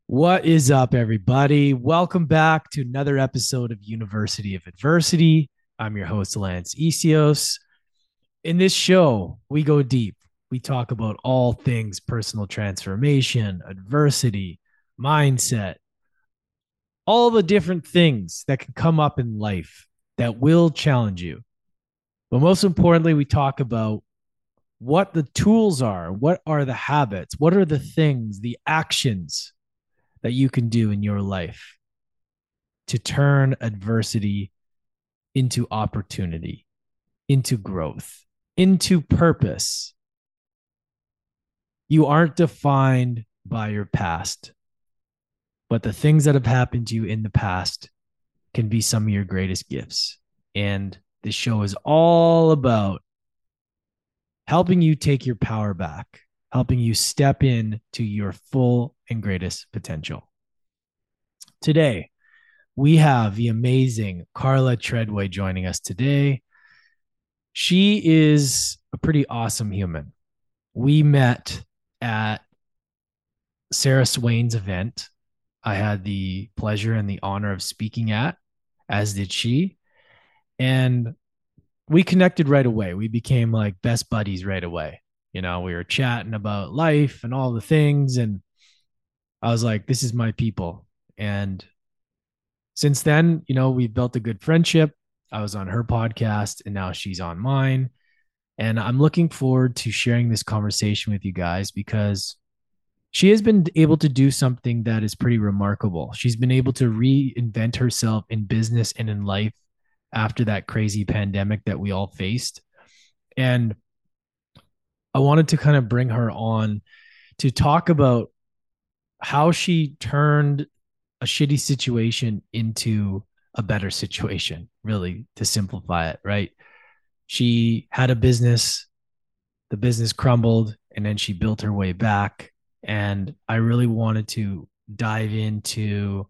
What is up, everybody? Welcome back to another episode of University of Adversity. I'm your host, Lance Isios. In this show, we go deep. We talk about all things personal transformation, adversity, mindset, all the different things that can come up in life that will challenge you. But most importantly, we talk about what the tools are, what are the habits, what are the things, the actions that you can do in your life to turn adversity into opportunity, into growth, into purpose. You aren't defined by your past, but the things that have happened to you in the past can be some of your greatest gifts. And this show is all about helping you take your power back, helping you step in to your full and greatest potential. Today, we have the amazing Carla Treadway joining us today. She is a pretty awesome human. We met at Sarah Swain's event. I had the pleasure and the honor of speaking at, as did she. And we connected right away. We became like best buddies right away. You know, we were chatting about life and all the things. And I was like, this is my people. And since then, we've built a good friendship. I was on her podcast and now she's on mine. And I'm looking forward to sharing this conversation with you guys because she has been able to do something that is pretty remarkable. She's been able to reinvent herself in business and in life after that crazy pandemic that we all faced. And I wanted to kind of bring her on to talk about how she turned a shitty situation into a better situation, really, to simplify it, right? She had a business, the business crumbled, and then she built her way back. And I really wanted to dive into,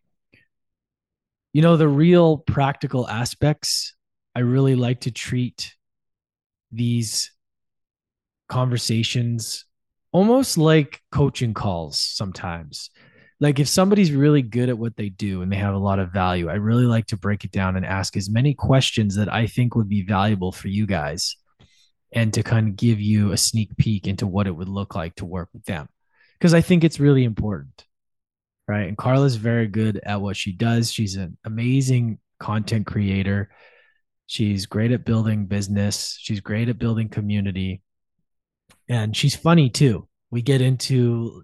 the real practical aspects. I really like to treat these conversations almost like coaching calls sometimes. Like if somebody's really good at what they do and they have a lot of value, I really like to break it down and ask as many questions that I think would be valuable for you guys and to kind of give you a sneak peek into what it would look like to work with them. Because I think it's really important, right? And Carla's very good at what she does. She's an amazing content creator. She's great at building business. She's great at building community. And she's funny too. We get into,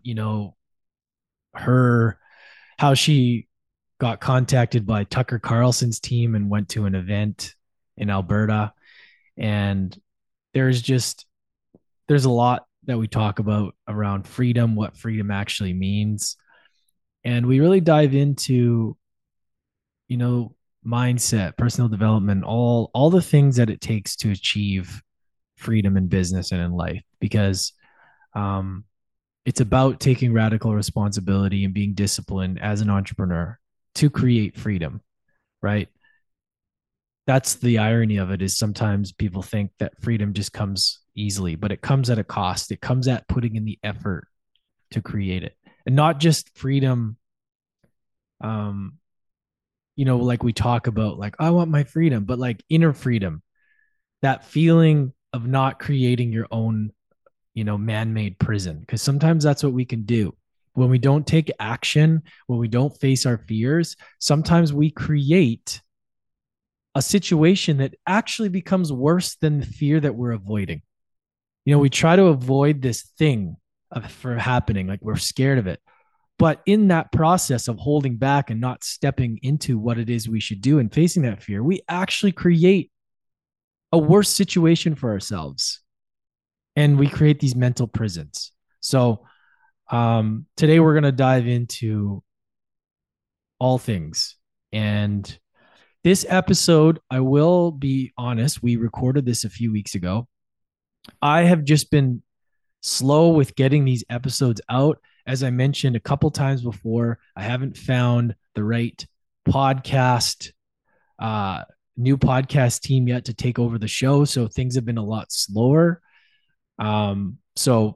her, how she got contacted by Tucker Carlson's team and went to an event in Alberta. And there's just, there's a lot that we talk about around freedom, what freedom actually means. And we really dive into, you know, mindset, personal development, all the things that it takes to achieve freedom in business and in life because um it's about taking radical responsibility and being disciplined as an entrepreneur to create freedom, right? That's the irony of it is sometimes people think that freedom just comes easily, but it comes at a cost. It comes at putting in the effort to create it. And not just freedom um like we talk about like I want my freedom, but like inner freedom, that feeling of not creating your own, man-made prison because sometimes that's what we can do. When we don't take action, when we don't face our fears, sometimes we create a situation that actually becomes worse than the fear that we're avoiding. We try to avoid this thing for happening, like we're scared of it. But in that process of holding back and not stepping into what it is we should do and facing that fear, we actually create a worse situation for ourselves and we create these mental prisons. So, today we're going to dive into all things. And this episode, I will be honest, we recorded this a few weeks ago. I have just been slow with getting these episodes out. As I mentioned a couple times before, I haven't found the right podcast, uh, new podcast team yet to take over the show. So things have been a lot slower. So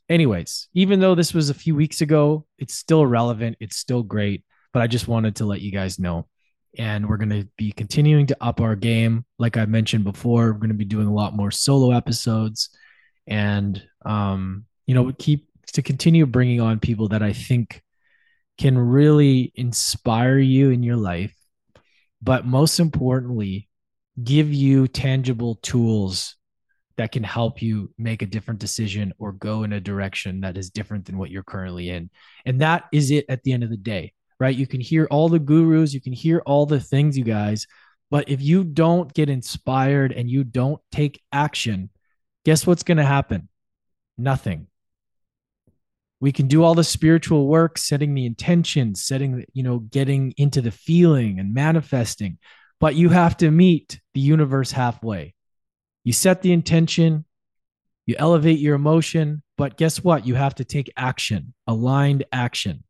Anyways, even though this was a few weeks ago, it's still relevant. It's still great. But I just wanted to let you guys know. And we're going to be continuing to up our game. Like I mentioned before, we're going to be doing a lot more solo episodes and, keep to continue bringing on people that I think can really inspire you in your life. But most importantly, give you tangible tools that can help you make a different decision or go in a direction that is different than what you're currently in. And that is it at the end of the day, right? You can hear all the gurus, you can hear all the things, you guys, but if you don't get inspired and you don't take action, guess what's going to happen? Nothing. We can do all the spiritual work, setting the intention, getting into the feeling and manifesting, but you have to meet the universe halfway. You set the intention, you elevate your emotion, but guess what? You have to take action, aligned action.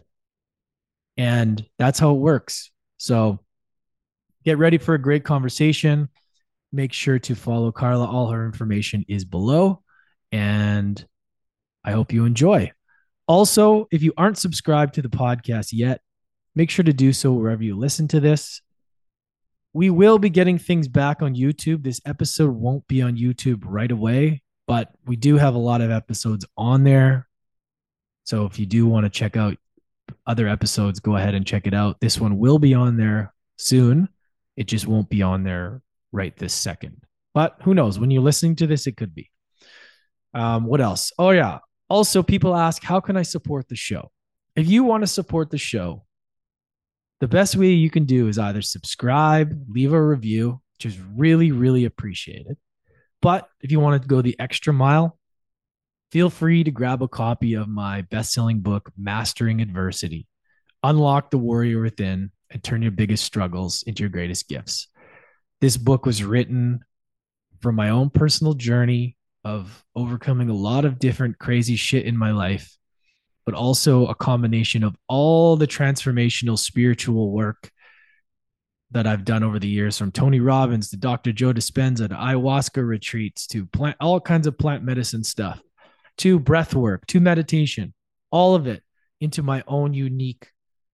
And that's how it works. So get ready for a great conversation. Make sure to follow Carla. All her information is below. And I hope you enjoy. Also, if you aren't subscribed to the podcast yet, make sure to do so wherever you listen to this. We will be getting things back on YouTube. This episode won't be on YouTube right away, but we do have a lot of episodes on there. So if you do want to check out other episodes, go ahead and check it out. This one will be on there soon. It just won't be on there right this second. But who knows? When you're listening to this, it could be. What else? Oh, yeah. Also, people ask, how can I support the show? If you want to support the show, the best way you can do is either subscribe, leave a review, which is really, really appreciated. But if you want to go the extra mile, feel free to grab a copy of my best-selling book, Mastering Adversity. Unlock the warrior within and turn your biggest struggles into your greatest gifts. This book was written from my own personal journey of overcoming a lot of different crazy shit in my life, but also a combination of all the transformational spiritual work that I've done over the years, from Tony Robbins to Dr. Joe Dispenza to ayahuasca retreats to all kinds of plant medicine stuff, to breath work, to meditation, all of it into my own unique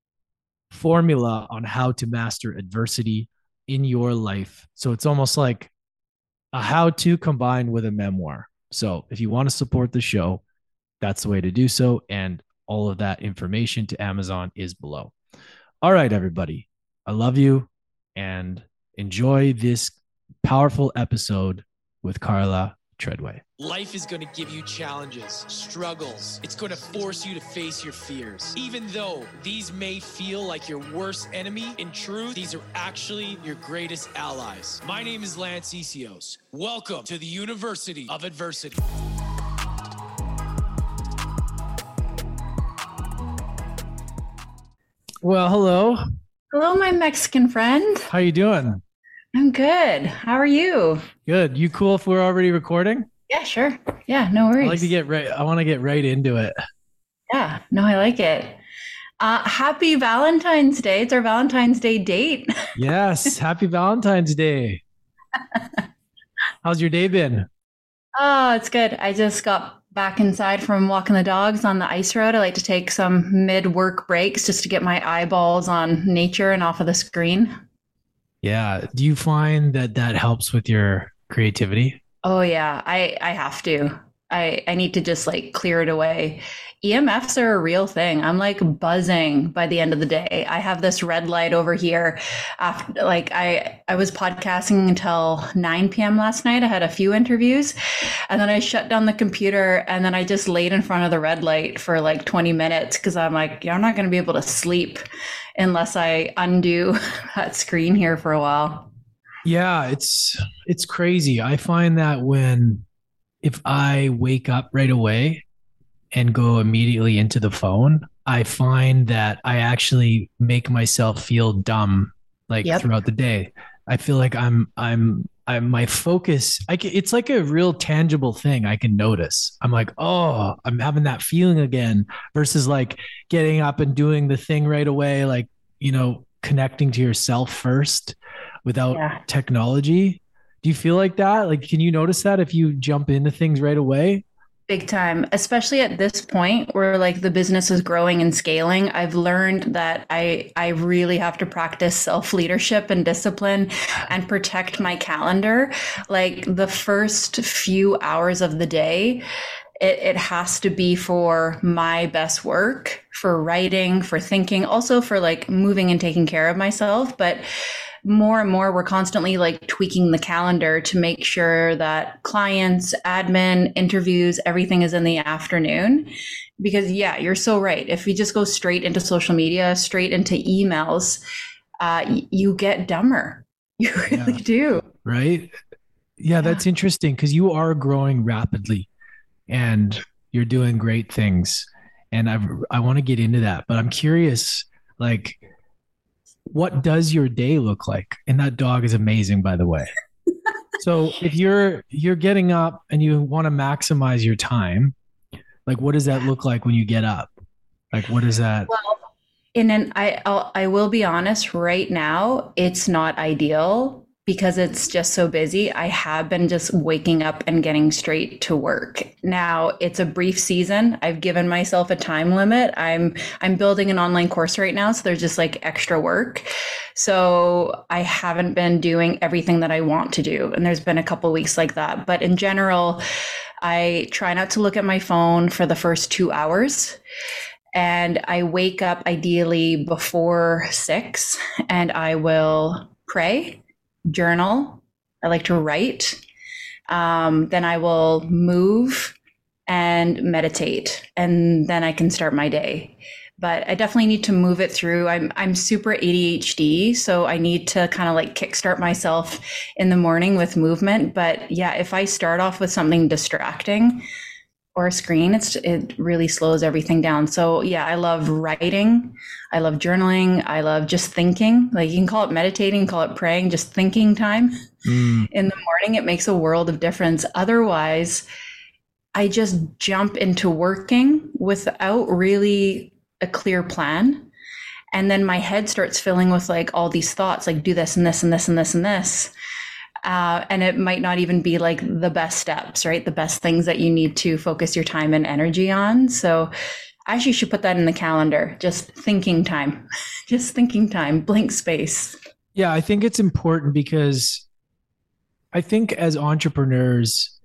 formula on how to master adversity in your life. So it's almost like a how-to combined with a memoir. So if you want to support the show, that's the way to do so. And all of that information to Amazon is below. All right, everybody. I love you and enjoy this powerful episode with Carla Treadway. Life is going to give you challenges, struggles. It's going to force you to face your fears. Even though these may feel like your worst enemy, in truth, these are actually your greatest allies. My name is Lance Essios. Welcome to the University of Adversity. Well, hello. Hello, my Mexican friend. How you doing? I'm good. How are you? Good. You cool if we're already recording? Yeah, sure. Yeah, no worries. I want to get right into it. Yeah, no, I like it. Happy Valentine's Day. It's our Valentine's Day date. Yes. Happy Valentine's Day. How's your day been? Oh, it's good. I just got back inside from walking the dogs on the ice road. I like to take some mid-work breaks just to get my eyeballs on nature and off of the screen. Yeah. Do you find that helps with your creativity? Oh yeah, I have to. I need to just like clear it away. EMFs are a real thing. I'm like buzzing by the end of the day. I have this red light over here. After I was podcasting until 9 p.m. last night. I had a few interviews and then I shut down the computer and then I just laid in front of the red light for like 20 minutes because I'm like, yeah, I'm not going to be able to sleep unless I undo that screen here for a while. Yeah, it's crazy. I find that if I wake up right away and go immediately into the phone, I find that I actually make myself feel dumb throughout the day. I feel like I'm my focus. It's like a real tangible thing I can notice. I'm like, oh, I'm having that feeling again versus like getting up and doing the thing right away, like, connecting to yourself first without technology. Do you feel like that? Like, can you notice that if you jump into things right away? Big time, especially at this point where like the business is growing and scaling. I've learned that I really have to practice self-leadership and discipline and protect my calendar. Like the first few hours of the day, it has to be for my best work, for writing, for thinking, also for like moving and taking care of myself. But more and more, we're constantly like tweaking the calendar to make sure that clients, admin, interviews, everything is in the afternoon. Because yeah, you're so right. If we just go straight into social media, straight into emails, you get dumber. You really do. Right? Yeah, that's interesting because you are growing rapidly and you're doing great things. And I want to get into that, but I'm curious, like, what does your day look like? And that dog is amazing, by the way. So if you're getting up and you want to maximize your time, like what does that look like when you get up? Like what is that? Well, I will be honest, right now, it's not ideal because it's just so busy. I have been just waking up and getting straight to work. Now, it's a brief season. I've given myself a time limit. I'm building an online course right now, so there's just like extra work. So I haven't been doing everything that I want to do. And there's been a couple weeks like that. But in general, I try not to look at my phone for the first 2 hours. And I wake up ideally before 6 and I will pray, journal. I like to write. Then I will move and meditate, and then I can start my day. But I definitely need to move it through. I'm super ADHD, so I need to kind of like kickstart myself in the morning with movement. But yeah, if I start off with something distracting or a screen, it really slows everything down. So yeah, I love writing. I love journaling. I love just thinking. Like you can call it meditating, call it praying, just thinking time in the morning. It makes a world of difference. Otherwise, I just jump into working without really a clear plan. And then my head starts filling with like all these thoughts, like do this and this and this and this and this. And it might not even be like the best steps, right? The best things that you need to focus your time and energy on. So I actually should put that in the calendar, just thinking time, just thinking time, blank space. Yeah, I think it's important because I think as entrepreneurs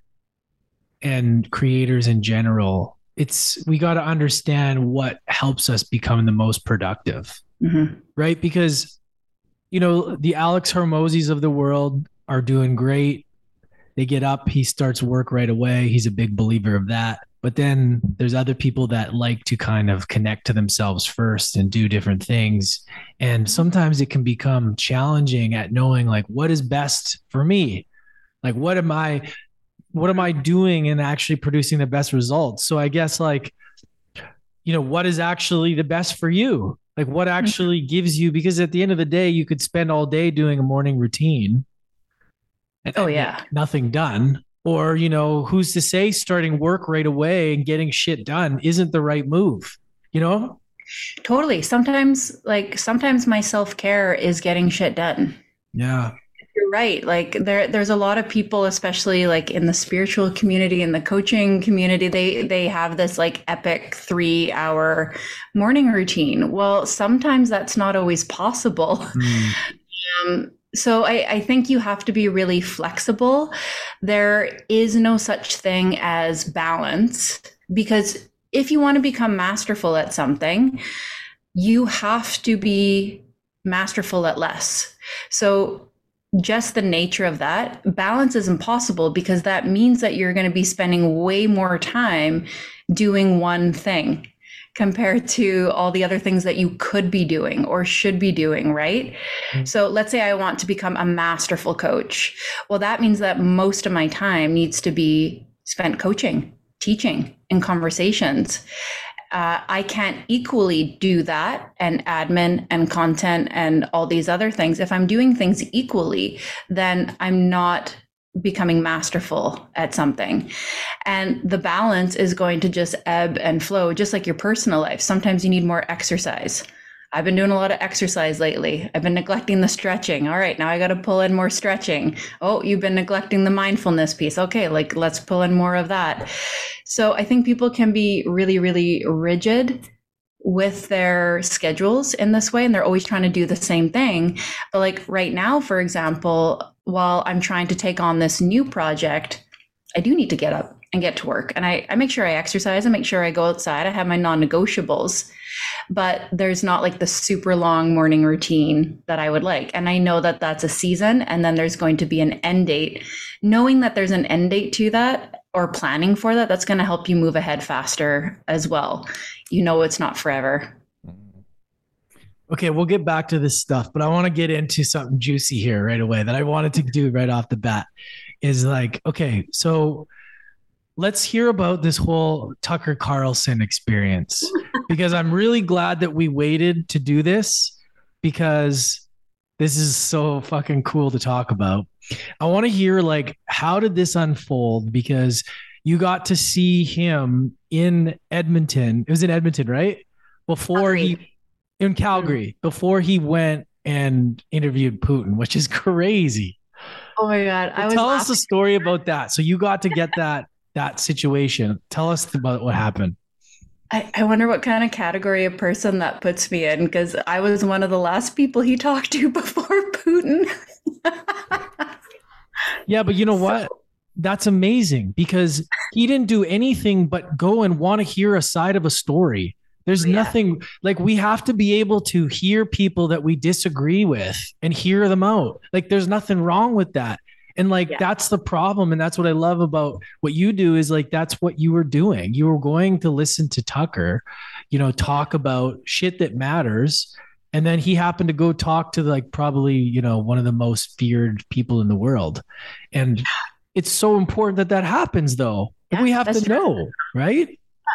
and creators in general, we got to understand what helps us become the most productive, right? Because, the Alex Hormozis of the world are doing great. They get up, he starts work right away. He's a big believer of that. But then there's other people that like to kind of connect to themselves first and do different things. And sometimes it can become challenging at knowing like what is best for me. Like what am I doing and actually producing the best results? So I guess like, what is actually the best for you? Like what actually gives you, because at the end of the day, you could spend all day doing a morning routine and nothing done. Or, who's to say starting work right away and getting shit done isn't the right move, Totally. Sometimes my self-care is getting shit done. Yeah. You're right. Like there's a lot of people, especially like in the spiritual community and the coaching community, they have this like epic 3-hour morning routine. Well, sometimes that's not always possible. So I think you have to be really flexible. There is no such thing as balance, because if you want to become masterful at something, you have to be masterful at less. So just the nature of that, balance is impossible, because that means that you're going to be spending way more time doing one thing compared to all the other things that you could be doing or should be doing, right? So let's say I want to become a masterful coach. Well, that means that most of my time needs to be spent coaching, teaching, and conversations. I can't equally do that and admin and content and all these other things. If I'm doing things equally, then I'm not becoming masterful at something. And the balance is going to just ebb and flow, just like your personal life. Sometimes you need more exercise. I've been doing a lot of exercise lately. I've been neglecting the stretching. All right, now I got to pull in more stretching. Oh, you've been neglecting the mindfulness piece. Okay, like let's pull in more of that. So I think people can be really, really rigid with their schedules in this way, and they're always trying to do the same thing. But like right now, for example, while I'm trying to take on this new project, I do need to get up and get to work. And I make sure I exercise, I make sure I go outside, I have my non-negotiables, but there's not like the super long morning routine that I would like. And I know that that's a season, and then there's going to be an end date. Knowing that there's an end date to that, or planning for that, that's going to help you move ahead faster as well. You know, it's not forever. Okay, we'll get back to this stuff, but I want to get into something juicy here right away that I wanted to do right off the bat. Is like, okay, so let's hear about this whole Tucker Carlson experience, because I'm really glad that we waited to do this, because this is so fucking cool to talk about. I want to hear, like, how did this unfold? Because you got to see him in Edmonton. It was in Edmonton, right? Before in Calgary, before he went and interviewed Putin, which is crazy. Oh my God. Tell us the story about that. So you got to get that situation. Tell us about what happened. I wonder what kind of category of person that puts me in, because I was one of the last people he talked to before Putin. Yeah, but you know what? That's amazing, because he didn't do anything but go and want to hear a side of a story. There's nothing, like, we have to be able to hear people that we disagree with and hear them out. Like, there's nothing wrong with that. And like, that's the problem. And that's what I love about what you do, is like, that's what you were doing. You were going to listen to Tucker, you know, talk about shit that matters. And then he happened to go talk to, like, probably, you know, one of the most feared people in the world. And it's so important that that happens, though. Yeah, we have to know, right?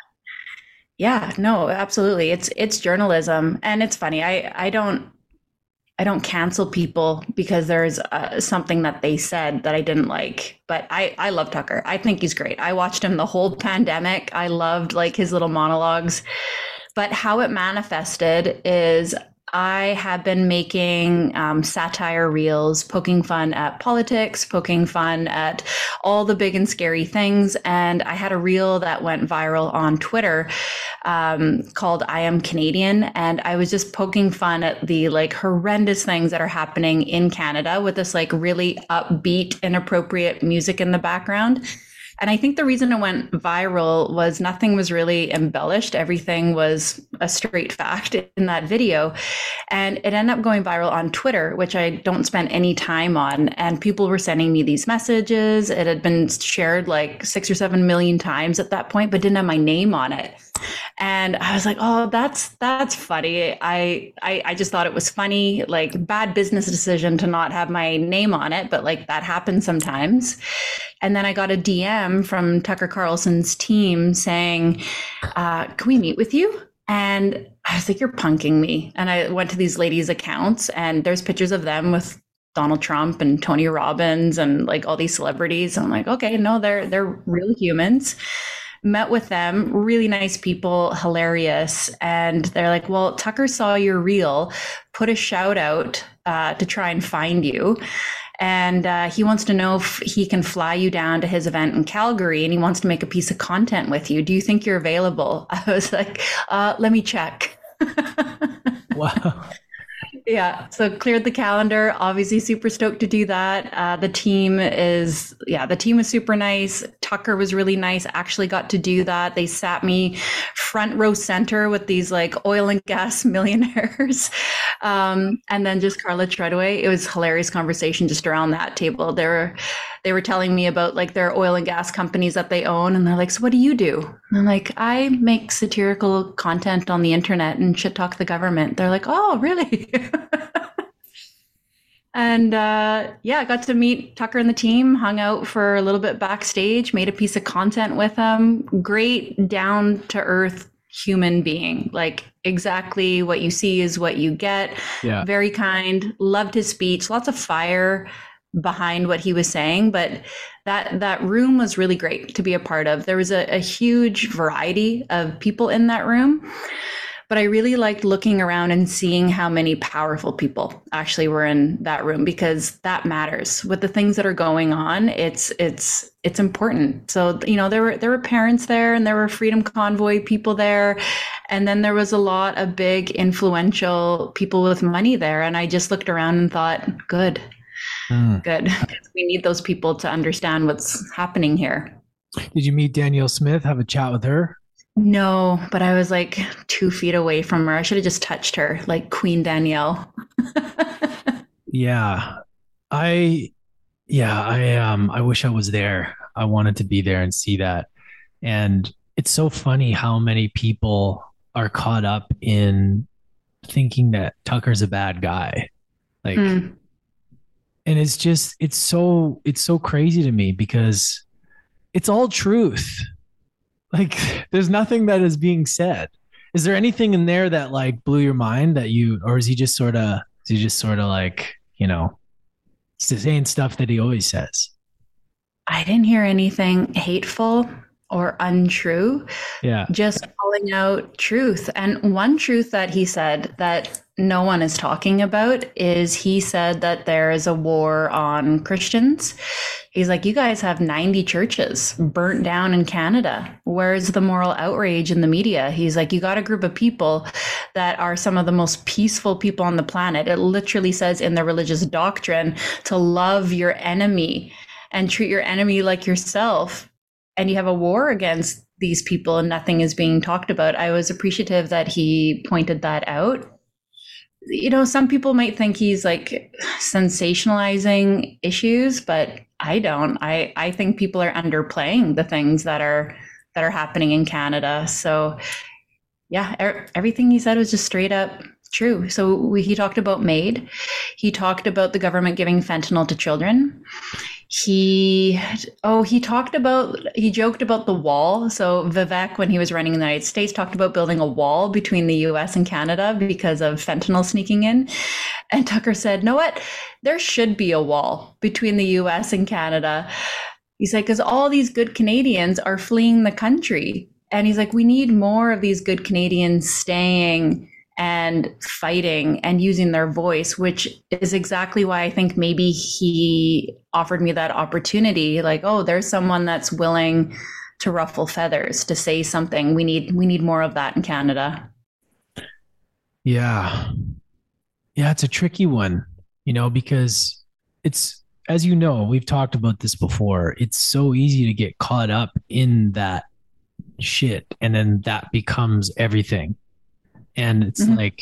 Yeah, no, absolutely. It's journalism. And it's funny. I don't cancel people because there's something that they said that I didn't like. But I love Tucker. I think he's great. I watched him the whole pandemic. I loved, like, his little monologues. But how it manifested is I have been making satire reels, poking fun at politics, poking fun at all the big and scary things. And I had a reel that went viral on Twitter called I Am Canadian. And I was just poking fun at the, like, horrendous things that are happening in Canada with this, like, really upbeat, inappropriate music in the background. And I think the reason it went viral was nothing was really embellished. Everything was a straight fact in that video. And it ended up going viral on Twitter, which I don't spend any time on. And people were sending me these messages. It had been shared like 6 or 7 million times at that point, but didn't have my name on it. And I was like, oh, that's funny. I just thought it was funny, like, bad business decision to not have my name on it, but like, that happens sometimes. And then I got a DM from Tucker Carlson's team saying, can we meet with you? And I was like, you're punking me. And I went to these ladies' accounts, and there's pictures of them with Donald Trump and Tony Robbins and, like, all these celebrities. And I'm like, okay, no, they're real humans. Met with them, really nice people, hilarious. And they're like, well, Tucker saw your reel, put a shout out to try and find you. And he wants to know if he can fly you down to his event in Calgary, and he wants to make a piece of content with you. Do you think you're available? I was like, let me check. Wow. Yeah. So cleared the calendar, obviously super stoked to do that. The team is super nice. Tucker was really nice. Actually got to do that. They sat me front row center with these, like, oil and gas millionaires. And then just Carla Treadway. It was hilarious conversation just around that table. They were telling me about, like, their oil and gas companies that they own. And they're like, so what do you do? And I'm like, I make satirical content on the internet and shit talk the government. They're like, oh, really? And I got to meet Tucker and the team, hung out for a little bit backstage, made a piece of content with him. Great, down to earth human being. Like, exactly what you see is what you get. Yeah. Very kind, loved his speech, lots of fire behind what he was saying, but that room was really great to be a part of. There was a huge variety of people in that room. But I really liked looking around and seeing how many powerful people actually were in that room, because that matters with the things that are going on. It's important. So, you know, there were parents there, and there were Freedom Convoy people there. And then there was a lot of big influential people with money there. And I just looked around and thought, good. Good. We need those people to understand what's happening here. Did you meet Danielle Smith? Have a chat with her? No, but I was like 2 feet away from her. I should have just touched her like Queen Danielle. Yeah. I wish I was there. I wanted to be there and see that. And it's so funny how many people are caught up in thinking that Tucker's a bad guy. Like, and it's so crazy to me, because it's all truth. Like, there's nothing that is being said. Is there anything in there that like blew your mind or is he just sort of like, you know, saying stuff that he always says? I didn't hear anything hateful or untrue. Yeah. Just calling out truth. And one truth that he said that no one is talking about is, he said that there is a war on Christians. He's like, you guys have 90 churches burnt down in Canada. Where's the moral outrage in the media? He's like, you got a group of people that are some of the most peaceful people on the planet. It literally says in the religious doctrine to love your enemy and treat your enemy like yourself. And you have a war against these people and nothing is being talked about. I was appreciative that he pointed that out. You know, some people might think he's like sensationalizing issues, but I don't. I think people are underplaying the things that are happening in Canada. So yeah, everything he said was just straight up true. So he talked about MAID. He talked about the government giving fentanyl to children. He joked about the wall. So Vivek, when he was running in the United States, talked about building a wall between the US and Canada because of fentanyl sneaking in. And Tucker said, "Know what? There should be a wall between the US and Canada." He's like, because all these good Canadians are fleeing the country. And he's like, we need more of these good Canadians staying and fighting and using their voice, which is exactly why I think maybe he offered me that opportunity. Like, oh, there's someone that's willing to ruffle feathers, to say something. We need more of that in Canada. Yeah. Yeah, it's a tricky one, you know, because it's, as you know, we've talked about this before. It's so easy to get caught up in that shit, and then that becomes everything. And it's like,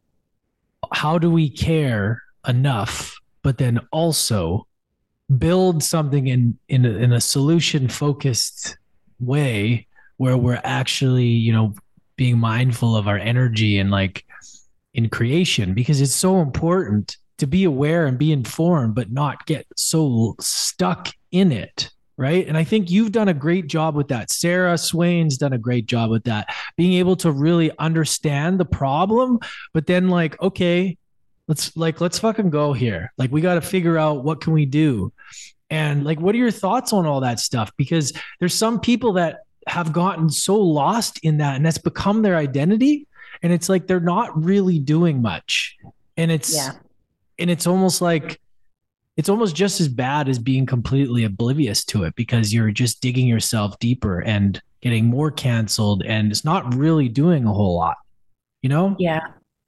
how do we care enough, but then also build something in a solution focused way where we're actually, you know, being mindful of our energy and like in creation, because it's so important to be aware and be informed, but not get so stuck in it. Right. And I think you've done a great job with that. Sarah Swain's done a great job with that, being able to really understand the problem, but then like, okay, let's fucking go here. Like, we got to figure out what can we do. And like, what are your thoughts on all that stuff? Because there's some people that have gotten so lost in that, and that's become their identity. And it's like, they're not really doing much. And it's almost like, it's almost just as bad as being completely oblivious to it, because you're just digging yourself deeper and getting more canceled, and it's not really doing a whole lot, you know? Yeah.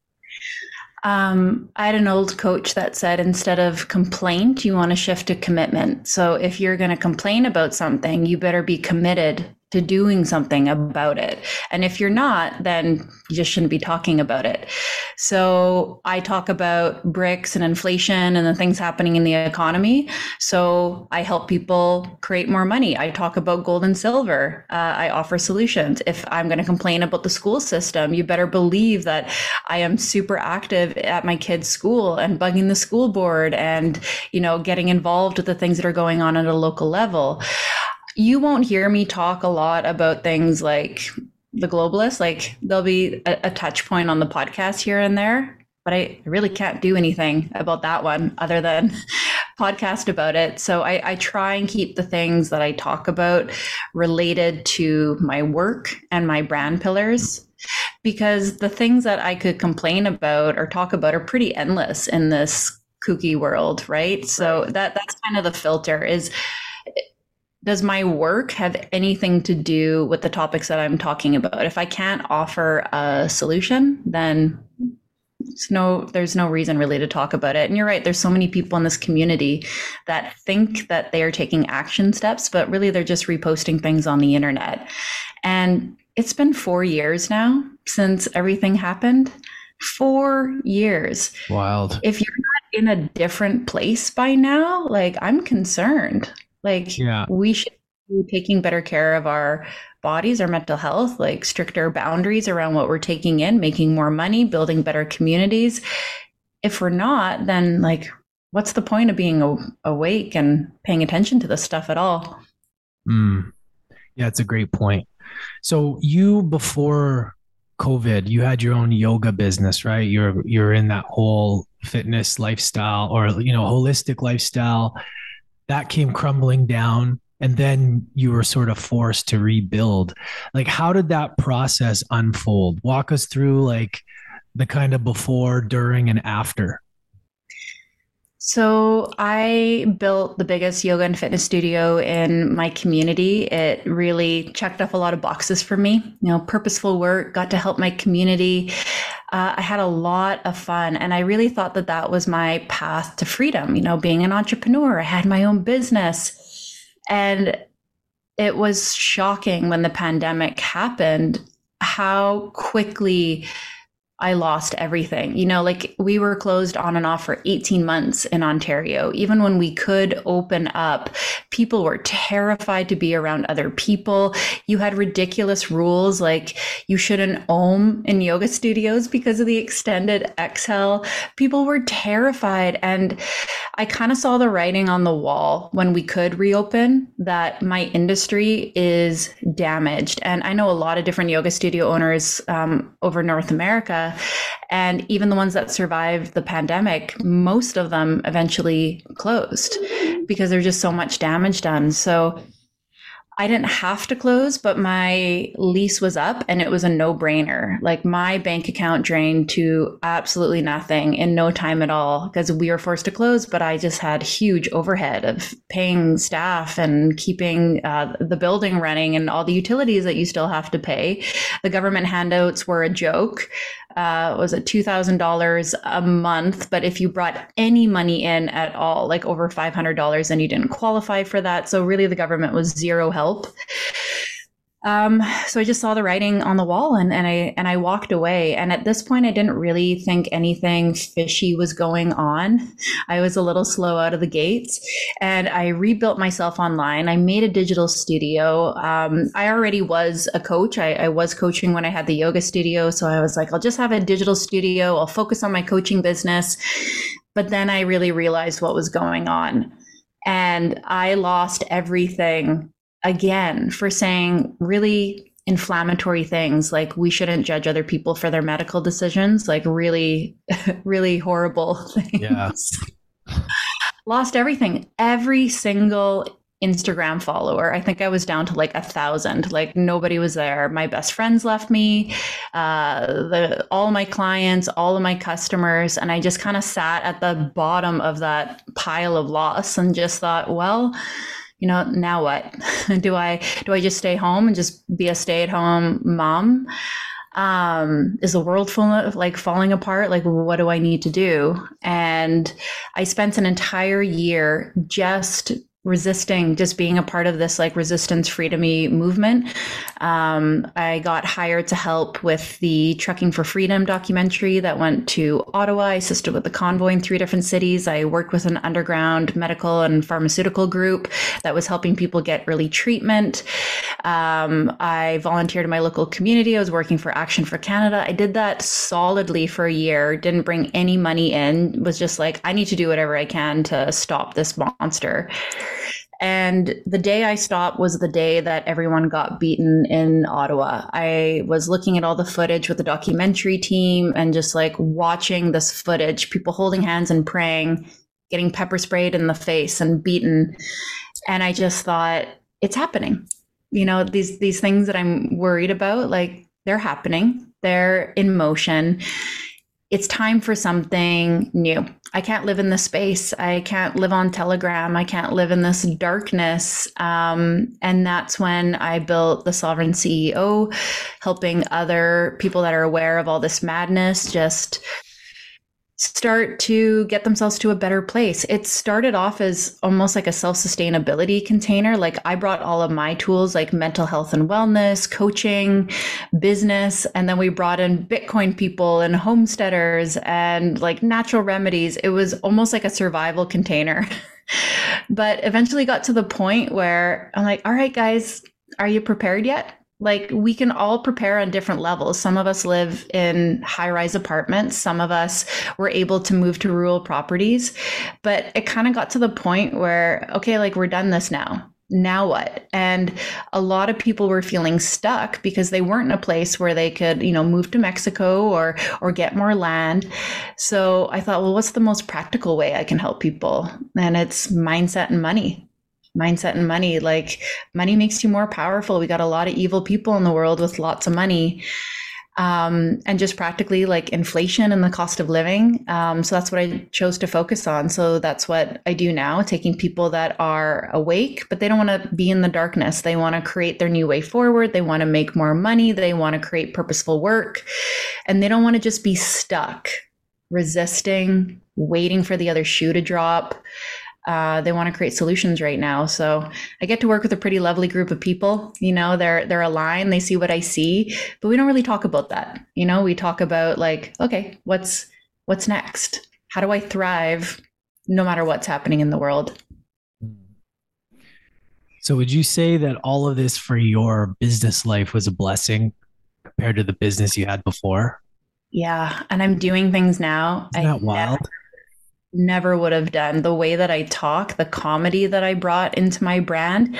I had an old coach that said, instead of complaint, you want to shift to commitment. So if you're going to complain about something, you better be committed to doing something about it. And if you're not, then you just shouldn't be talking about it. So I talk about BRICS and inflation and the things happening in the economy. So I help people create more money. I talk about gold and silver. I offer solutions. If I'm going to complain about the school system, you better believe that I am super active at my kids' school and bugging the school board and, you know, getting involved with the things that are going on at a local level. You won't hear me talk a lot about things like the globalists. Like, there'll be a touch point on the podcast here and there, but I really can't do anything about that one other than podcast about it. So I try and keep the things that I talk about related to my work and my brand pillars, because the things that I could complain about or talk about are pretty endless in this kooky world, right? So that's kind of the filter is, does my work have anything to do with the topics that I'm talking about? If I can't offer a solution, then there's no reason really to talk about it. And you're right, there's so many people in this community that think that they are taking action steps, but really they're just reposting things on the internet. And it's been 4 years now since everything happened. 4 years. Wild. If you're not in a different place by now, like, I'm concerned. Like, Yeah. we should be taking better care of our bodies, our mental health, like stricter boundaries around what we're taking in, making more money, building better communities. If we're not, then like, what's the point of being awake and paying attention to this stuff at all? Yeah, it's a great point. So you, before COVID, you had your own yoga business, right? You're in that whole fitness lifestyle, or holistic lifestyle that came crumbling down, and then you were sort of forced to rebuild. Like, how did that process unfold? Walk us through like the kind of before, during, and after. So I built the biggest yoga and fitness studio in my community. It really checked off a lot of boxes for me. Purposeful work, got to help my community. I had a lot of fun, and I really thought that that was my path to freedom. Being an entrepreneur, I had my own business, and it was shocking when the pandemic happened how quickly I lost everything. Like, we were closed on and off for 18 months in Ontario. Even when we could open up, people were terrified to be around other people. You had ridiculous rules, like you shouldn't om in yoga studios because of the extended exhale. People were terrified. And I kind of saw the writing on the wall when we could reopen that my industry is damaged. And I know a lot of different yoga studio owners over North America. And even the ones that survived the pandemic, most of them eventually closed because there's just so much damage done. So I didn't have to close, but my lease was up and it was a no-brainer. Like, my bank account drained to absolutely nothing in no time at all because we were forced to close, but I just had huge overhead of paying staff and keeping the building running and all the utilities that you still have to pay. The government handouts were a joke. Was it $2,000 a month? But if you brought any money in at all, like over $500, then you didn't qualify for that. So really the government was zero help. So I just saw the writing on the wall and I walked away. And at this point, I didn't really think anything fishy was going on. I was a little slow out of the gates, and I rebuilt myself online. I made a digital studio. I already was a coach. I was coaching when I had the yoga studio. So I was like, I'll just have a digital studio. I'll focus on my coaching business. But then I really realized what was going on, and I lost everything again for saying really inflammatory things, like we shouldn't judge other people for their medical decisions, like really, really horrible things. Yeah. Lost everything. Every single Instagram follower, I think I was down to like 1,000. Like, nobody was there. My best friends left me, all my clients, all of my customers, and I just kind of sat at the bottom of that pile of loss and just thought, well, now what? Do I just stay home and just be a stay-at-home mom? Is the world falling apart? Like, what do I need to do? And I spent an entire year just resisting, just being a part of this like resistance freedom-y movement. I got hired to help with the Trucking for Freedom documentary that went to Ottawa. I assisted with the convoy in 3 different cities. I worked with an underground medical and pharmaceutical group that was helping people get early treatment. I volunteered in my local community. I was working for Action for Canada. I did that solidly for a year, didn't bring any money in, was just like, I need to do whatever I can to stop this monster. And the day I stopped was the day that everyone got beaten in Ottawa. I was looking at all the footage with the documentary team and just like watching this footage, people holding hands and praying, getting pepper sprayed in the face and beaten. And I just thought, it's happening. These things that I'm worried about, like, they're happening. They're in motion. It's time for something new. I can't live in this space. I can't live on Telegram. I can't live in this darkness. And that's when I built the Sovereign CEO, helping other people that are aware of all this madness just start to get themselves to a better place. It started off as almost like a self-sustainability container. Like I brought all of my tools like mental health and wellness, coaching, business, and then we brought in Bitcoin people and homesteaders and like natural remedies. It was almost like a survival container. But eventually got to the point where I'm like, all right, guys, are you prepared yet? Like we can all prepare on different levels. Some of us live in high-rise apartments. Some of us were able to move to rural properties, but it kind of got to the point where, okay, like we're done this now. Now what? And a lot of people were feeling stuck because they weren't in a place where they could, move to Mexico or get more land. So I thought, well, what's the most practical way I can help people? And it's mindset and money. Mindset and money. Like money makes you more powerful. We got a lot of evil people in the world with lots of money. And just practically like inflation and the cost of living. So that's what I chose to focus on. So that's what I do now, taking people that are awake, but they don't want to be in the darkness. They want to create their new way forward. They want to make more money. They want to create purposeful work. And they don't want to just be stuck, resisting, waiting for the other shoe to drop. They want to create solutions right now. So I get to work with a pretty lovely group of people. They're aligned. They see what I see, but we don't really talk about that. We talk about like, okay, what's next? How do I thrive no matter what's happening in the world? So would you say that all of this for your business life was a blessing compared to the business you had before? Yeah. And I'm doing things now. Isn't that wild? Never would have done. The way that I talk, the comedy that I brought into my brand.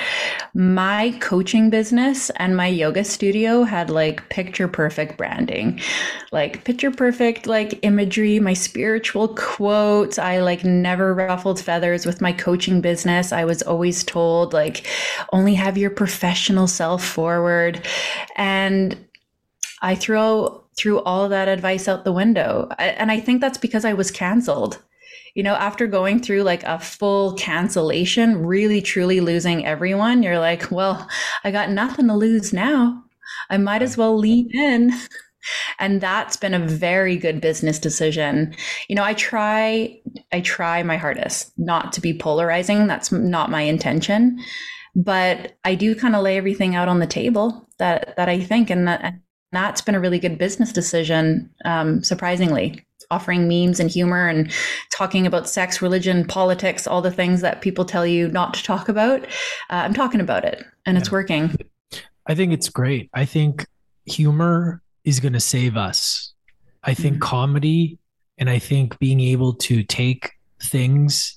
My coaching business and my yoga studio had like picture perfect branding, like picture perfect like imagery, my spiritual quotes. I like never ruffled feathers with my coaching business. I was always told like only have your professional self forward. And I threw all of that advice out the window. And I think that's because I was canceled. After going through like a full cancellation, really truly losing everyone, you're like, well, I got nothing to lose now. I might as well lean in. And that's been a very good business decision. I try my hardest not to be polarizing. That's not my intention, but I do kind of lay everything out on the table that I think, and that's been a really good business decision, surprisingly. Offering memes and humor and talking about sex, religion, politics, all the things that people tell you not to talk about. I'm talking about it and it's working. I think it's great. I think humor is going to save us. I think comedy, and I think being able to take things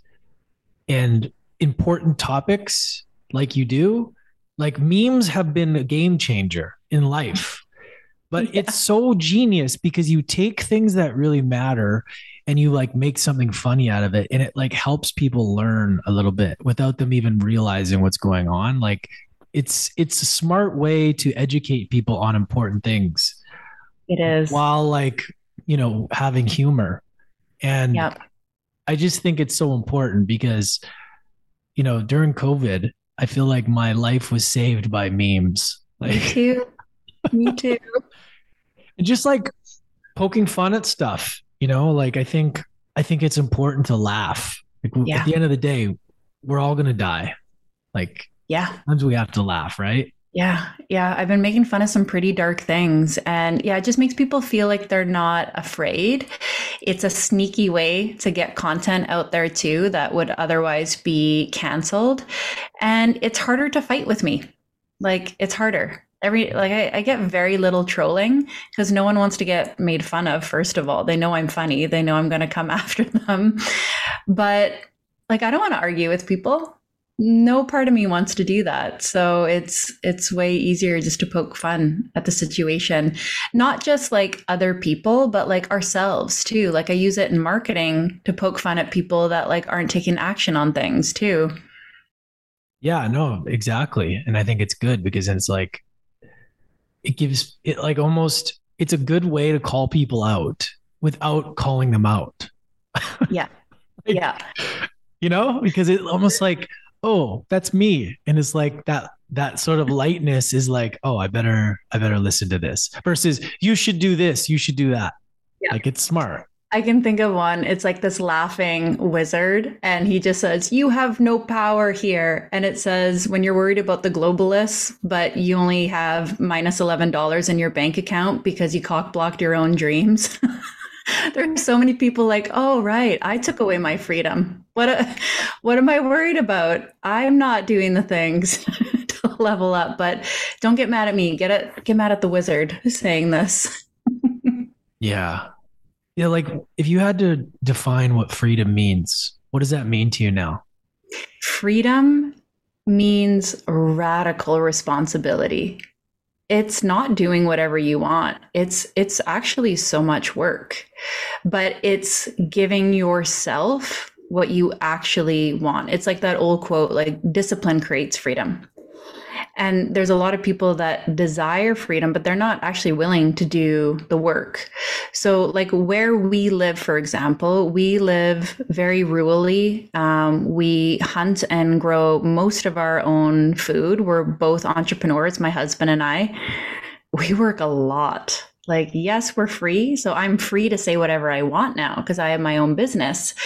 and important topics like you do, like memes have been a game changer in life. But it's so genius because you take things that really matter and you like make something funny out of it. And it like helps people learn a little bit without them even realizing what's going on. Like it's a smart way to educate people on important things. It is. While like, having humor. And I just think it's so important because, during COVID, I feel like my life was saved by memes. Like, Me too. Me too. Just like poking fun at stuff, like I think it's important to laugh. Like at the end of the day, we're all going to die. Like, sometimes we have to laugh, right? Yeah. I've been making fun of some pretty dark things, and it just makes people feel like they're not afraid. It's a sneaky way to get content out there too that would otherwise be canceled. And it's harder to fight with me. Like it's harder. I get very little trolling because no one wants to get made fun of. First of all, they know I'm funny. They know I'm going to come after them. But like, I don't want to argue with people. No part of me wants to do that. So it's way easier just to poke fun at the situation, not just like other people, but like ourselves too. Like I use it in marketing to poke fun at people that like aren't taking action on things too. Yeah, no, exactly. And I think it's good because it's like, it gives it like almost it's a good way to call people out without calling them out. Yeah. Like, Yeah. because it almost like, oh, that's me. And it's like that sort of lightness is like, oh, I better listen to this versus you should do this, you should do that. Yeah. Like it's smart. I can think of one. It's like this laughing wizard, and he just says, "You have no power here." And it says, when you're worried about the globalists, but you only have minus $11 in your bank account because you cock blocked your own dreams. There's so many people like, "Oh, right, I took away my freedom. What am I worried about? I'm not doing the things to level up." But don't get mad at me. Get mad at the wizard saying this. Yeah. Yeah, like if you had to define what freedom means, what does that mean to you now? Freedom means radical responsibility. It's not doing whatever you want. It's actually so much work, but it's giving yourself what you actually want. It's like that old quote, like discipline creates freedom. And there's a lot of people that desire freedom, but they're not actually willing to do the work. So, like where we live, for example, we live very rurally. We hunt and grow most of our own food. We're both entrepreneurs, my husband and I. We work a lot. Like, yes, we're free. So I'm free to say whatever I want now because I have my own business.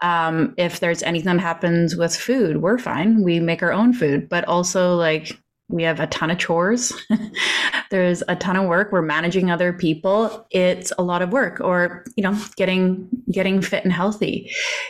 If there's anything that happens with food, we're fine. We make our own food, but also like, we have a ton of chores. There's a ton of work. We're managing other people. It's a lot of work, or, getting fit and healthy.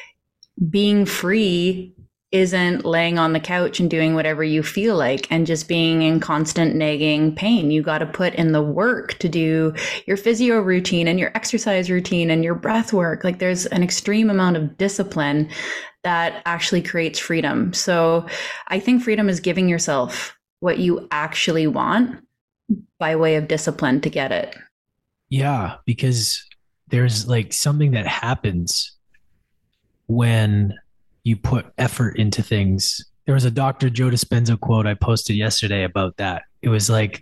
Being free isn't laying on the couch and doing whatever you feel like and just being in constant nagging pain. You got to put in the work to do your physio routine and your exercise routine and your breath work. Like there's an extreme amount of discipline that actually creates freedom. So I think freedom is giving yourself what you actually want by way of discipline to get it. Yeah, because there's like something that happens when you put effort into things. There was a Dr. Joe Dispenza quote I posted yesterday about that. It was like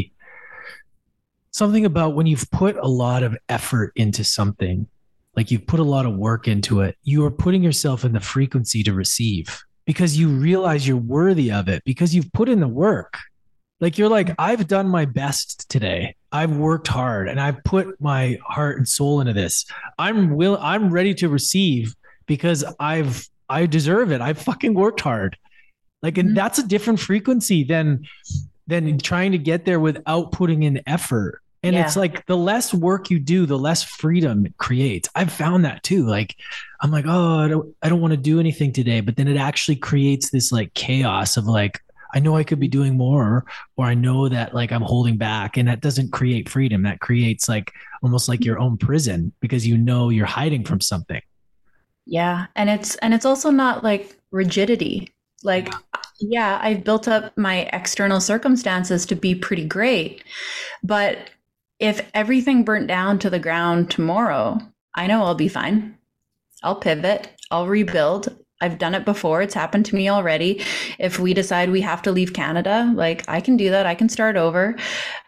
something about when you've put a lot of effort into something, like you've put a lot of work into it, you are putting yourself in the frequency to receive, because you realize you're worthy of it because you've put in the work. Like you're like, I've done my best today. I've worked hard and I've put my heart and soul into this. I'm ready to receive because I deserve it. I've fucking worked hard. Like, and that's a different frequency than trying to get there without putting in effort. And it's like the less work you do, the less freedom it creates. I've found that too. Like, I'm like, oh, I don't want to do anything today. But then it actually creates this like chaos of like, I know I could be doing more, or I know that like I'm holding back, and that doesn't create freedom. That creates like almost like your own prison because you're hiding from something. Yeah. And it's also not like rigidity. Like, yeah, I've built up my external circumstances to be pretty great, but if everything burnt down to the ground tomorrow, I know I'll be fine. I'll pivot. I'll rebuild. I've done it before. It's happened to me already. If we decide we have to leave Canada, like I can do that. I can start over.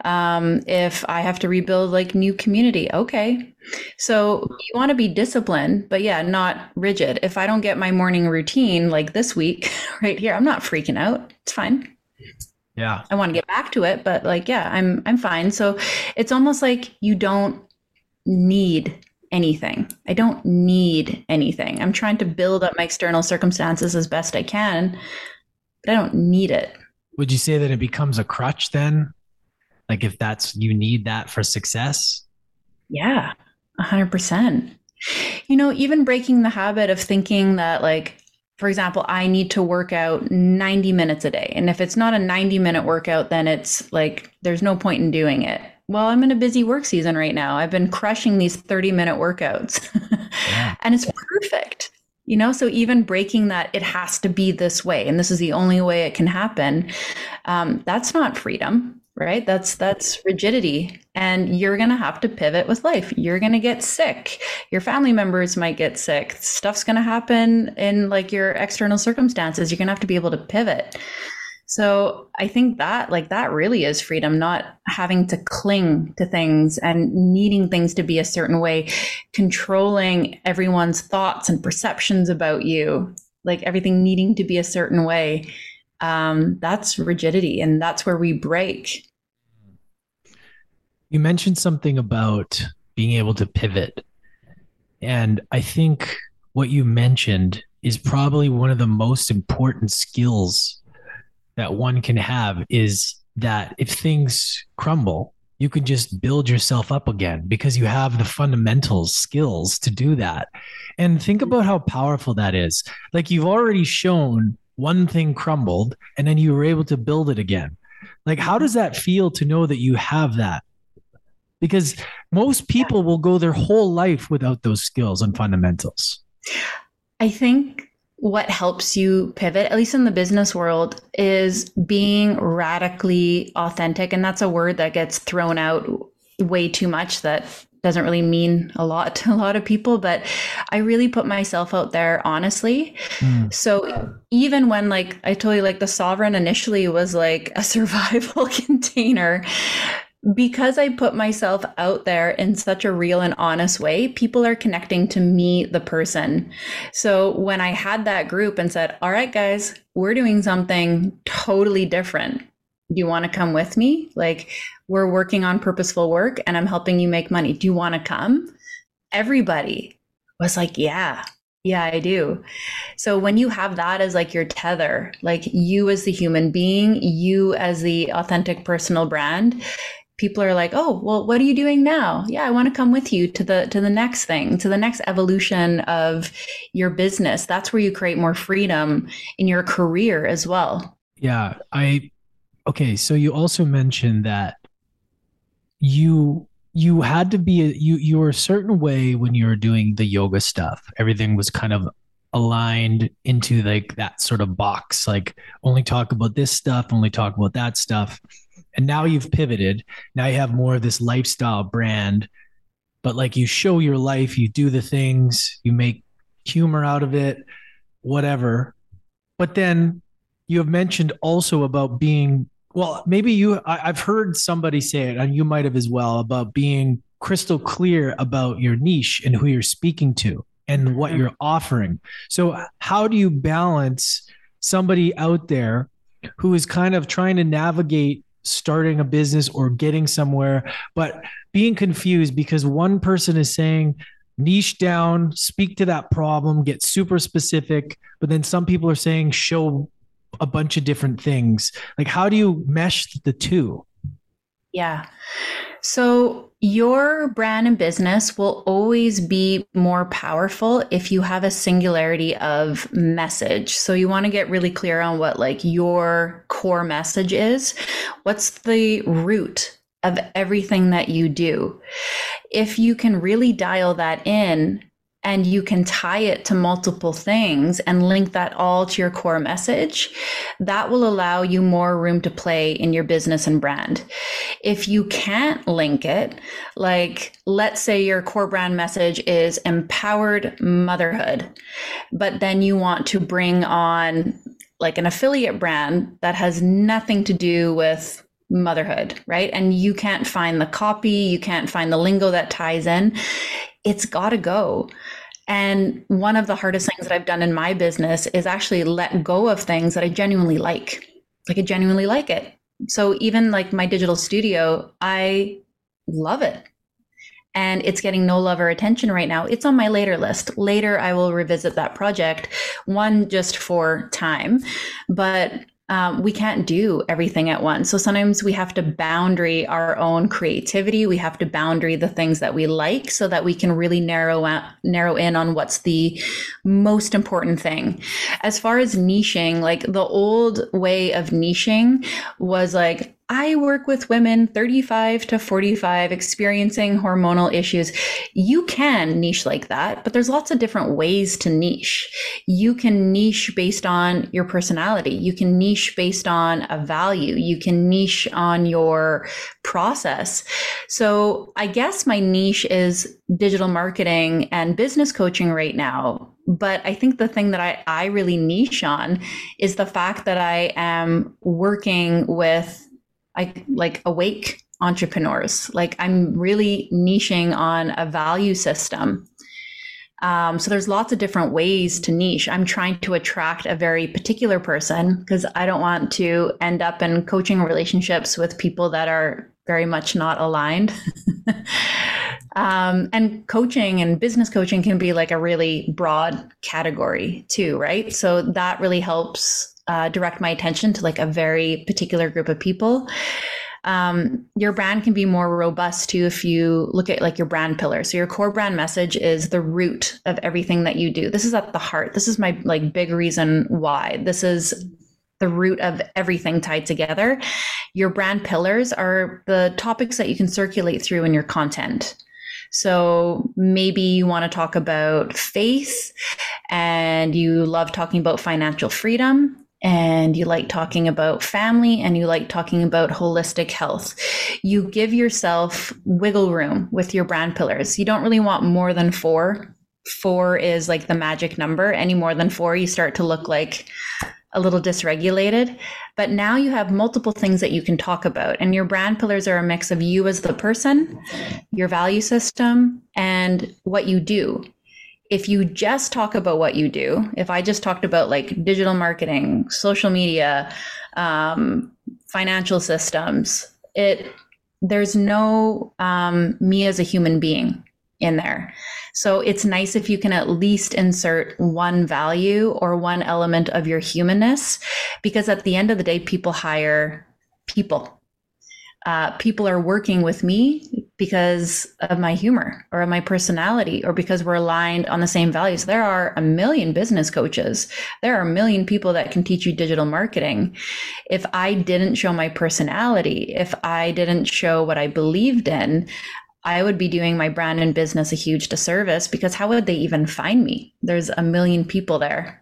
If I have to rebuild like new community, okay. So you want to be disciplined, but yeah, not rigid. If I don't get my morning routine like this week right here, I'm not freaking out. It's fine. Yeah. I want to get back to it, but like, yeah, I'm fine. So it's almost like you don't need anything. I don't need anything. I'm trying to build up my external circumstances as best I can, but I don't need it. Would you say that it becomes a crutch then? Like if you need that for success? Yeah, 100%. Even breaking the habit of thinking that like, for example, I need to work out 90 minutes a day. And if it's not a 90-minute workout, then it's like, there's no point in doing it. Well, I'm in a busy work season right now. I've been crushing these 30-minute workouts and it's perfect. So even breaking that it has to be this way and this is the only way it can happen, that's not freedom, right? That's rigidity. And you're going to have to pivot with life. You're going to get sick. Your family members might get sick. Stuff's going to happen in like your external circumstances. You're going to have to be able to pivot. So I think that like that really is freedom, not having to cling to things and needing things to be a certain way, controlling everyone's thoughts and perceptions about you, like everything needing to be a certain way. That's rigidity, and that's where we break. You mentioned something about being able to pivot. And I think what you mentioned is probably one of the most important skills that one can have is that if things crumble, you can just build yourself up again because you have the fundamentals skills to do that. And think about how powerful that is. Like you've already shown one thing crumbled and then you were able to build it again. Like, how does that feel to know that you have that? Because most people will go their whole life without those skills and fundamentals. I think what helps you pivot, at least in the business world, is being radically authentic. And that's a word that gets thrown out way too much that doesn't really mean a lot to a lot of people, but I really put myself out there honestly. So even when like I told you, like the Sovereign initially was like a survival container, because I put myself out there in such a real and honest way, people are connecting to me, the person. So when I had that group and said, all right, guys, we're doing something totally different. Do you want to come with me? Like, we're working on purposeful work and I'm helping you make money. Do you want to come? Everybody was like, yeah, I do. So when you have that as like your tether, like you as the human being, you as the authentic personal brand, people are like, oh, well, what are you doing now? Yeah, I want to come with you to the next thing, to the next evolution of your business. That's where you create more freedom in your career as well. Yeah. Okay. So you also mentioned that you had to be you were a certain way when you were doing the yoga stuff. Everything was kind of aligned into like that sort of box, like only talk about this stuff, only talk about that stuff. And now you've pivoted. Now you have more of this lifestyle brand, but like you show your life, you do the things, you make humor out of it, whatever. But then you have mentioned also about being, well, maybe I've heard somebody say it, and you might have as well, about being crystal clear about your niche and who you're speaking to and what you're offering. So how do you balance somebody out there who is kind of trying to navigate starting a business or getting somewhere, but being confused because one person is saying niche down, speak to that problem, get super specific, but then some people are saying show a bunch of different things. Like, how do you mesh the two? Yeah. So your brand and business will always be more powerful if you have a singularity of message. So you want to get really clear on what like your core message is. What's the root of everything that you do? If you can really dial that in, and you can tie it to multiple things and link that all to your core message, that will allow you more room to play in your business and brand. If you can't link it, like let's say your core brand message is empowered motherhood, but then you want to bring on like an affiliate brand that has nothing to do with motherhood, right? And you can't find the copy, you can't find the lingo that ties in. It's got to go. And one of the hardest things that I've done in my business is actually let go of things that I genuinely like. Like I genuinely like it. So even like my digital studio, I love it. And it's getting no love or attention right now. It's on my later list. Later, I will revisit that project, one just for time, but we can't do everything at once. So sometimes we have to boundary our own creativity. We have to boundary the things that we like so that we can really narrow in on what's the most important thing. As far as niching, like the old way of niching was like, I work with women 35 to 45 experiencing hormonal issues. You can niche like that, but there's lots of different ways to niche. You can niche based on your personality. You can niche based on a value. You can niche on your process. So I guess my niche is digital marketing and business coaching right now. But I think the thing that I really niche on is the fact that I am working with like awake entrepreneurs. Like I'm really niching on a value system. So there's lots of different ways to niche. I'm trying to attract a very particular person because I don't want to end up in coaching relationships with people that are very much not aligned. And coaching and business coaching can be like a really broad category too, right? So that really helps direct my attention to like a very particular group of people. Your brand can be more robust too if you look at like your brand pillar. So your core brand message is the root of everything that you do. This is at the heart. This is my like big reason why. This is the root of everything tied together. Your brand pillars are the topics that you can circulate through in your content. So maybe you want to talk about faith and you love talking about financial freedom and you like talking about family and you like talking about holistic health. You give yourself wiggle room with your brand pillars. You don't really want more than 4. 4 is like the magic number. Any more than 4, you start to look like a little dysregulated. But now you have multiple things that you can talk about. And your brand pillars are a mix of you as the person, your value system, and what you do. If you just talk about what you do, if I just talked about like digital marketing, social media, financial systems, there's no me as a human being in there. So it's nice if you can at least insert one value or one element of your humanness, because at the end of the day, people hire people. People are working with me because of my humor or my personality or because we're aligned on the same values. There are a million business coaches. There are a million people that can teach you digital marketing. If I didn't show my personality, if I didn't show what I believed in, I would be doing my brand and business a huge disservice, because how would they even find me? There's a million people there.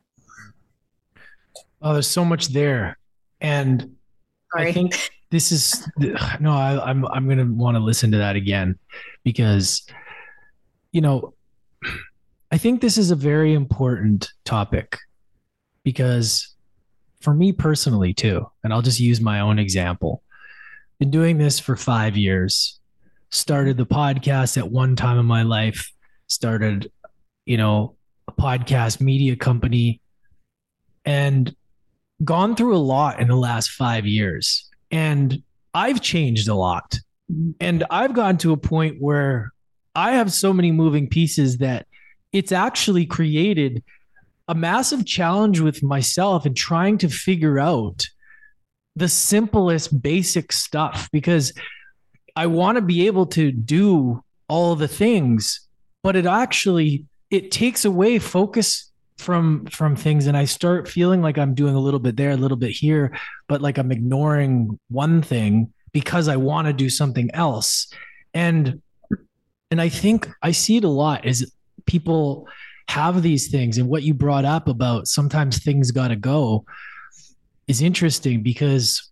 Oh, there's so much there. And Sorry. I think this is no, I'm going to want to listen to that again, because, you know, I think this is a very important topic, because for me personally too, and I'll just use my own example, been doing this for 5 years, started the podcast at one time in my life, started, you know, a podcast media company, and gone through a lot in the last 5 years. And I've changed a lot. And I've gotten to a point where I have so many moving pieces that it's actually created a massive challenge with myself in trying to figure out the simplest basic stuff, because I want to be able to do all the things, but it takes away focus from things. And I start feeling like I'm doing a little bit there, a little bit here, but like I'm ignoring one thing because I want to do something else. And I think I see it a lot is people have these things. And what you brought up about sometimes things got to go is interesting, because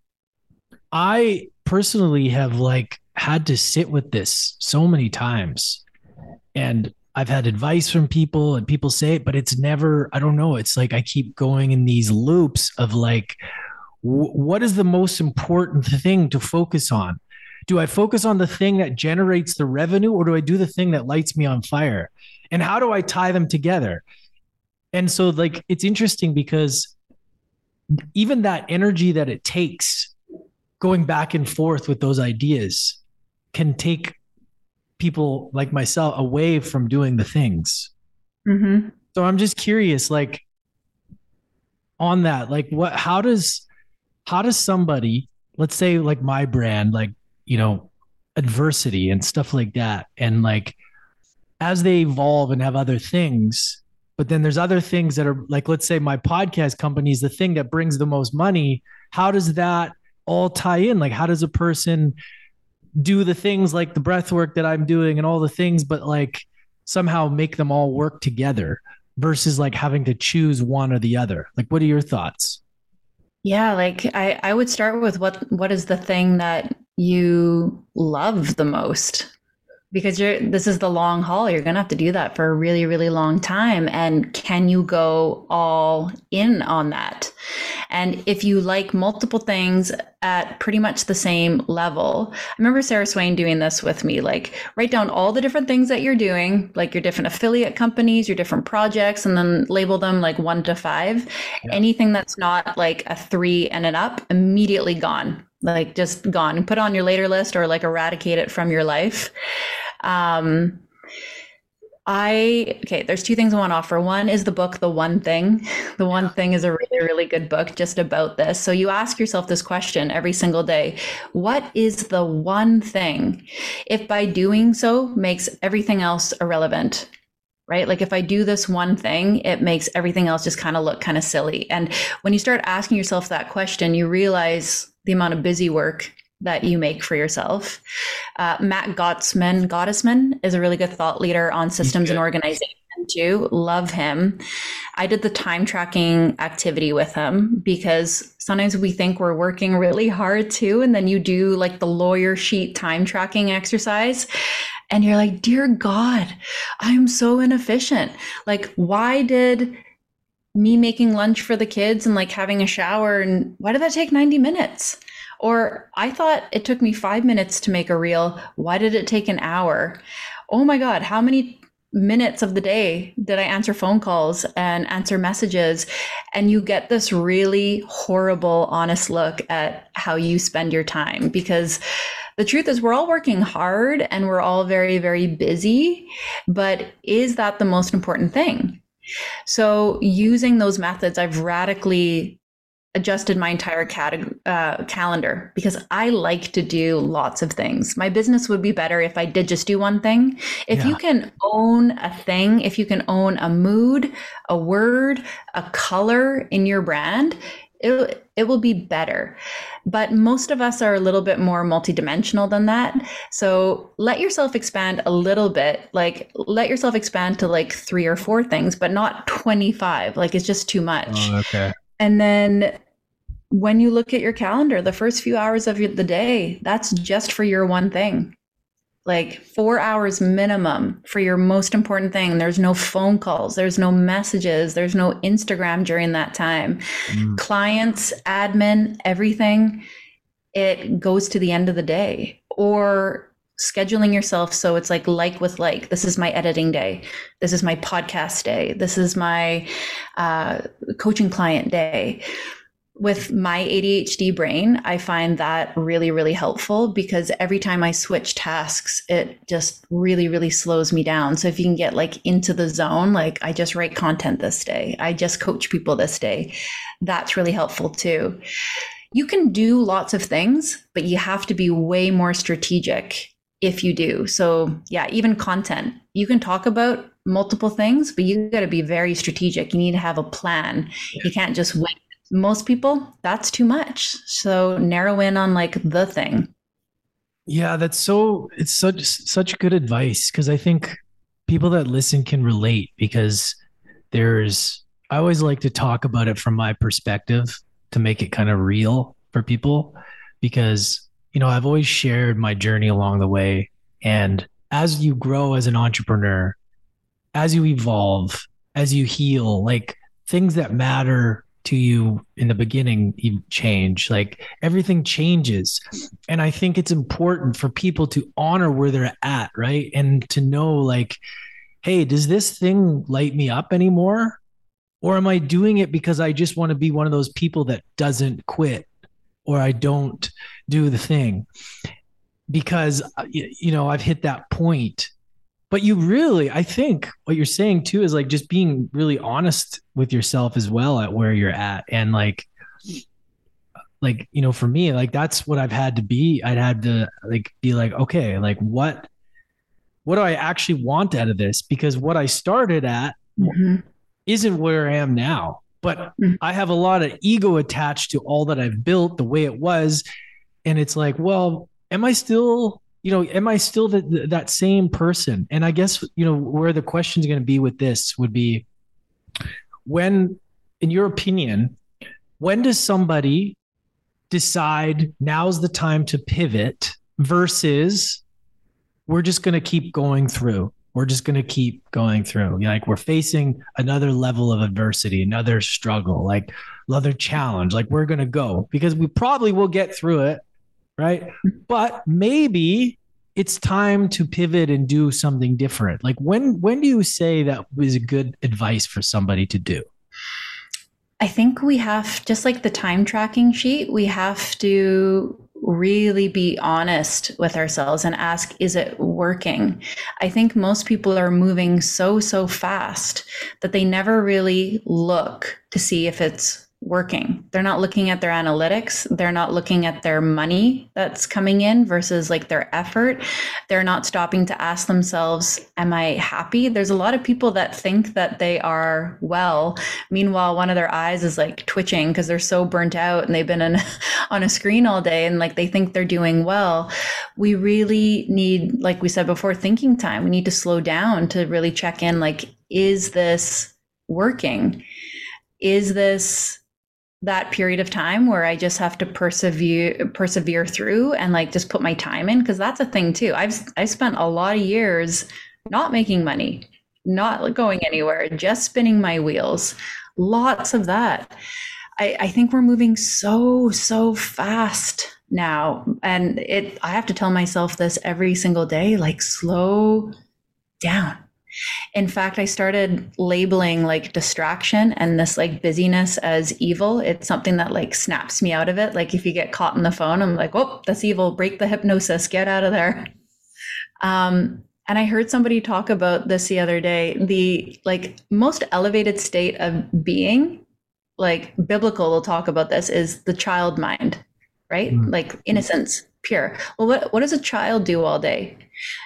I personally have like had to sit with this so many times, and I've had advice from people and people say it, but it's never, I don't know. It's like, I keep going in these loops of like, what is the most important thing to focus on? Do I focus on the thing that generates the revenue, or do I do the thing that lights me on fire? And how do I tie them together? And so like, it's interesting because even that energy that it takes going back and forth with those ideas can take people like myself away from doing the things. Mm-hmm. So I'm just curious, like on that, like how does somebody, let's say like my brand, like, you know, adversity and stuff like that. And like, as they evolve and have other things, but then there's other things that are like, let's say my podcast company is the thing that brings the most money. How does that all tie in? Like, how does a person do the things like the breath work that I'm doing and all the things, but like somehow make them all work together versus like having to choose one or the other? Like, what are your thoughts? Yeah, like I would start with what is the thing that you love the most? Because this is the long haul. You're going to have to do that for a really, really long time. And can you go all in on that? And if you like multiple things at pretty much the same level, I remember Sarah Swain doing this with me, like write down all the different things that you're doing, like your different affiliate companies, your different projects, and then label them like 1 to 5. Yeah. Anything that's not like a 3 and an up, immediately gone, like just gone, and put on your later list or like eradicate it from your life. There's 2 things I want to offer. One is the book, The One Thing. The One Thing is a really, really good book just about this. So you ask yourself this question every single day. What is the one thing? If by doing so makes everything else irrelevant, right? Like if I do this one thing, it makes everything else just kind of look kind of silly. And when you start asking yourself that question, you realize the amount of busy work that you make for yourself. Matt Gottesman is a really good thought leader on systems and organization too. Love him. I did the time tracking activity with him because sometimes we think we're working really hard too. And then you do like the lawyer sheet time tracking exercise. And you're like, dear God, I'm so inefficient. Like, why did me making lunch for the kids and like having a shower, and why did that take 90 minutes? Or I thought it took me 5 minutes to make a reel. Why did it take an hour? Oh my God, how many minutes of the day did I answer phone calls and answer messages? And you get this really horrible, honest look at how you spend your time. Because the truth is we're all working hard and we're all very, very busy. But is that the most important thing? So using those methods, I've radically adjusted my entire calendar because I like to do lots of things. My business would be better if I did just do one thing. If you can own a thing, if you can own a mood, a word, a color in your brand, it will be better. But most of us are a little bit more multidimensional than that. So let yourself expand a little bit, like let yourself expand to like 3 or 4 things, but not 25. Like it's just too much. Oh, okay. And then when you look at your calendar, the first few hours of the day, that's just for your one thing. Like 4 hours minimum for your most important thing. There's no phone calls, there's no messages, there's no Instagram during that time. Clients, admin, everything, it goes to the end of the day. Or scheduling yourself so it's like with like, this is my editing day, this is my podcast day, this is my coaching client day. With my ADHD brain, I find that really, really helpful because every time I switch tasks, it just really, really slows me down. So if you can get like into the zone, like I just write content this day, I just coach people this day, that's really helpful too. You can do lots of things, but you have to be way more strategic if you do. So yeah, even content, you can talk about multiple things, but you got to be very strategic. You need to have a plan. You can't just wing. Most people, that's too much. So narrow in on like the thing. Yeah, it's such good advice because I think people that listen can relate because I always like to talk about it from my perspective to make it kind of real for people because, I've always shared my journey along the way. And as you grow as an entrepreneur, as you evolve, as you heal, like things that matter to you in the beginning, you change, like everything changes. And I think it's important for people to honor where they're at, right? And to know like, hey, does this thing light me up anymore? Or am I doing it because I just want to be one of those people that doesn't quit or I don't do the thing? Because, I've hit that point. But I think what you're saying too is like just being really honest with yourself as well at where you're at. And like, for me, like, that's what I've had to be. I'd had to like, be like, okay, like what do I actually want out of this? Because what I started at isn't where I am now. but I have a lot of ego attached to all that I've built, the way it was. And it's like, well, am I still that same person? And I guess, where the question is going to be with this would be, when, in your opinion, when does somebody decide now's the time to pivot versus we're just going to keep going through? We're just going to keep going through. Like, we're facing another level of adversity, another struggle, like another challenge. Like, we're going to go because we probably will get through it. Right. But maybe it's time to pivot and do something different. Like, when do you say that was a good advice for somebody to do? I think we have, just like the time tracking sheet, we have to really be honest with ourselves and ask, is it working? I think most people are moving so fast that they never really look to see if it's working. They're not looking at their analytics. They're not looking at their money that's coming in versus like their effort. They're not stopping to ask themselves, am I happy? There's a lot of people that think that they are well. Meanwhile, one of their eyes is like twitching because they're so burnt out and they've been on a screen all day, and like they think they're doing well. We really need, like we said before, thinking time. We need to slow down to really check in, like, is this working? Is this that period of time where I just have to persevere through and like just put my time in? Because that's a thing too. I've spent a lot of years not making money, not going anywhere, just spinning my wheels. Lots of that. I think we're moving so fast now. And I have to tell myself this every single day, like, slow down. In fact, I started labeling like distraction and this like busyness as evil. It's something that like snaps me out of it. Like, if you get caught in the phone, I'm like, oh, that's evil. Break the hypnosis. Get out of there. And I heard somebody talk about this the other day. The like most elevated state of being, like biblical will talk about this, is the child mind, right? Like innocence, pure. Well, what does a child do all day?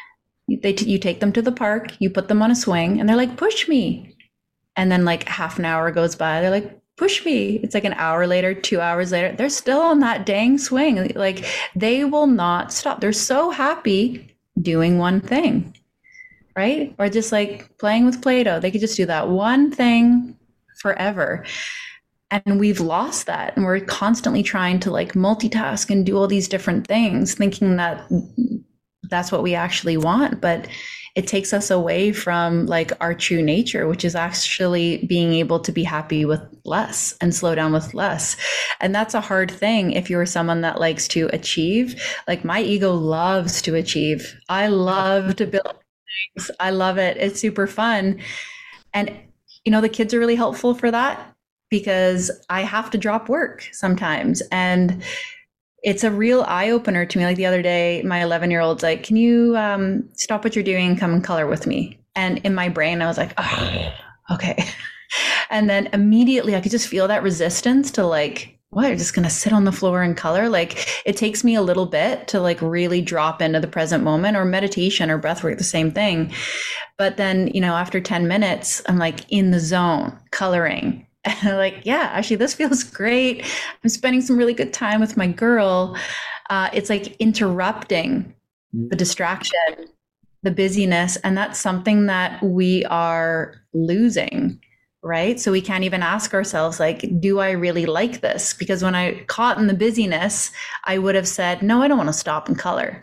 You take them to the park, you put them on a swing, and they're like, push me. And then like half an hour goes by, they're like, push me. It's like an hour later, 2 hours later, they're still on that dang swing. Like, they will not stop. They're so happy doing one thing, right? Or just like playing with Play-Doh. They could just do that one thing forever. And we've lost that. And we're constantly trying to like multitask and do all these different things, thinking that that's what we actually want. But it takes us away from like our true nature, which is actually being able to be happy with less and slow down with less. And that's a hard thing if you're someone that likes to achieve. Like, my ego loves to achieve. I love to build things. I love it. It's super fun. And, the kids are really helpful for that, because I have to drop work sometimes. And it's a real eye opener to me. Like the other day, my 11-year-old's like, can you stop what you're doing and come and color with me? And in my brain, I was like, oh, okay. And then immediately I could just feel that resistance to like, what, you're just going to sit on the floor and color? Like, it takes me a little bit to like really drop into the present moment. Or meditation or breath work, the same thing. But then, after 10 minutes, I'm like in the zone coloring. And I'm like, yeah, actually, this feels great. I'm spending some really good time with my girl. It's like interrupting the distraction, the busyness. And that's something that we are losing, right? So we can't even ask ourselves, like, do I really like this? Because when I caught in the busyness, I would have said, no, I don't want to stop and color.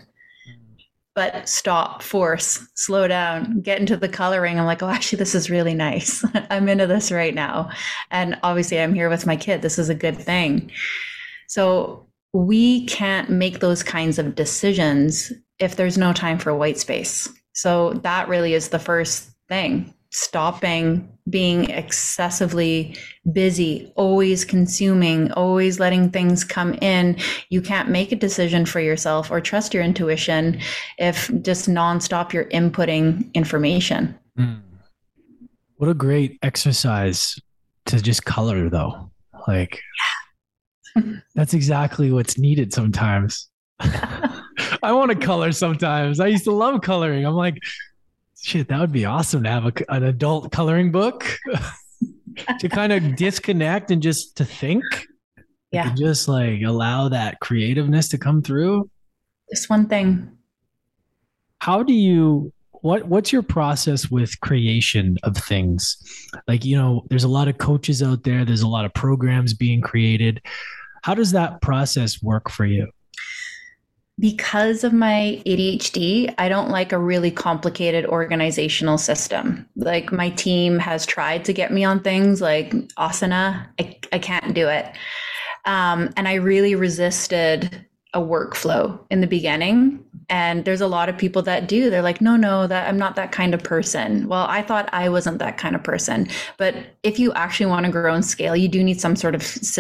But stop, force, slow down, get into the coloring. I'm like, oh, actually, this is really nice. I'm into this right now. And obviously, I'm here with my kid. This is a good thing. So we can't make those kinds of decisions if there's no time for white space. So that really is the first thing. Stopping being excessively busy, always consuming, always letting things come in. You can't make a decision for yourself or trust your intuition if just nonstop you're inputting information. What a great exercise to just color, though. Like, that's exactly what's needed sometimes. I want to color sometimes. I used to love coloring. I'm like, shit, that would be awesome to have an adult coloring book. to kind of disconnect and just to think, Yeah. to just like allow that creativeness to come through. Just one thing. How do you, what's your process with creation of things? Like, there's a lot of coaches out there, there's a lot of programs being created. How does that process work for you? Because of my ADHD, I don't like a really complicated organizational system. Like my team has tried to get me on things like Asana. I can't do it. And I really resisted a workflow in the beginning. And there's a lot of people that do. They're like, no, that I'm not that kind of person. Well, I thought I wasn't that kind of person. But if you actually want to grow and scale, you do need some sort of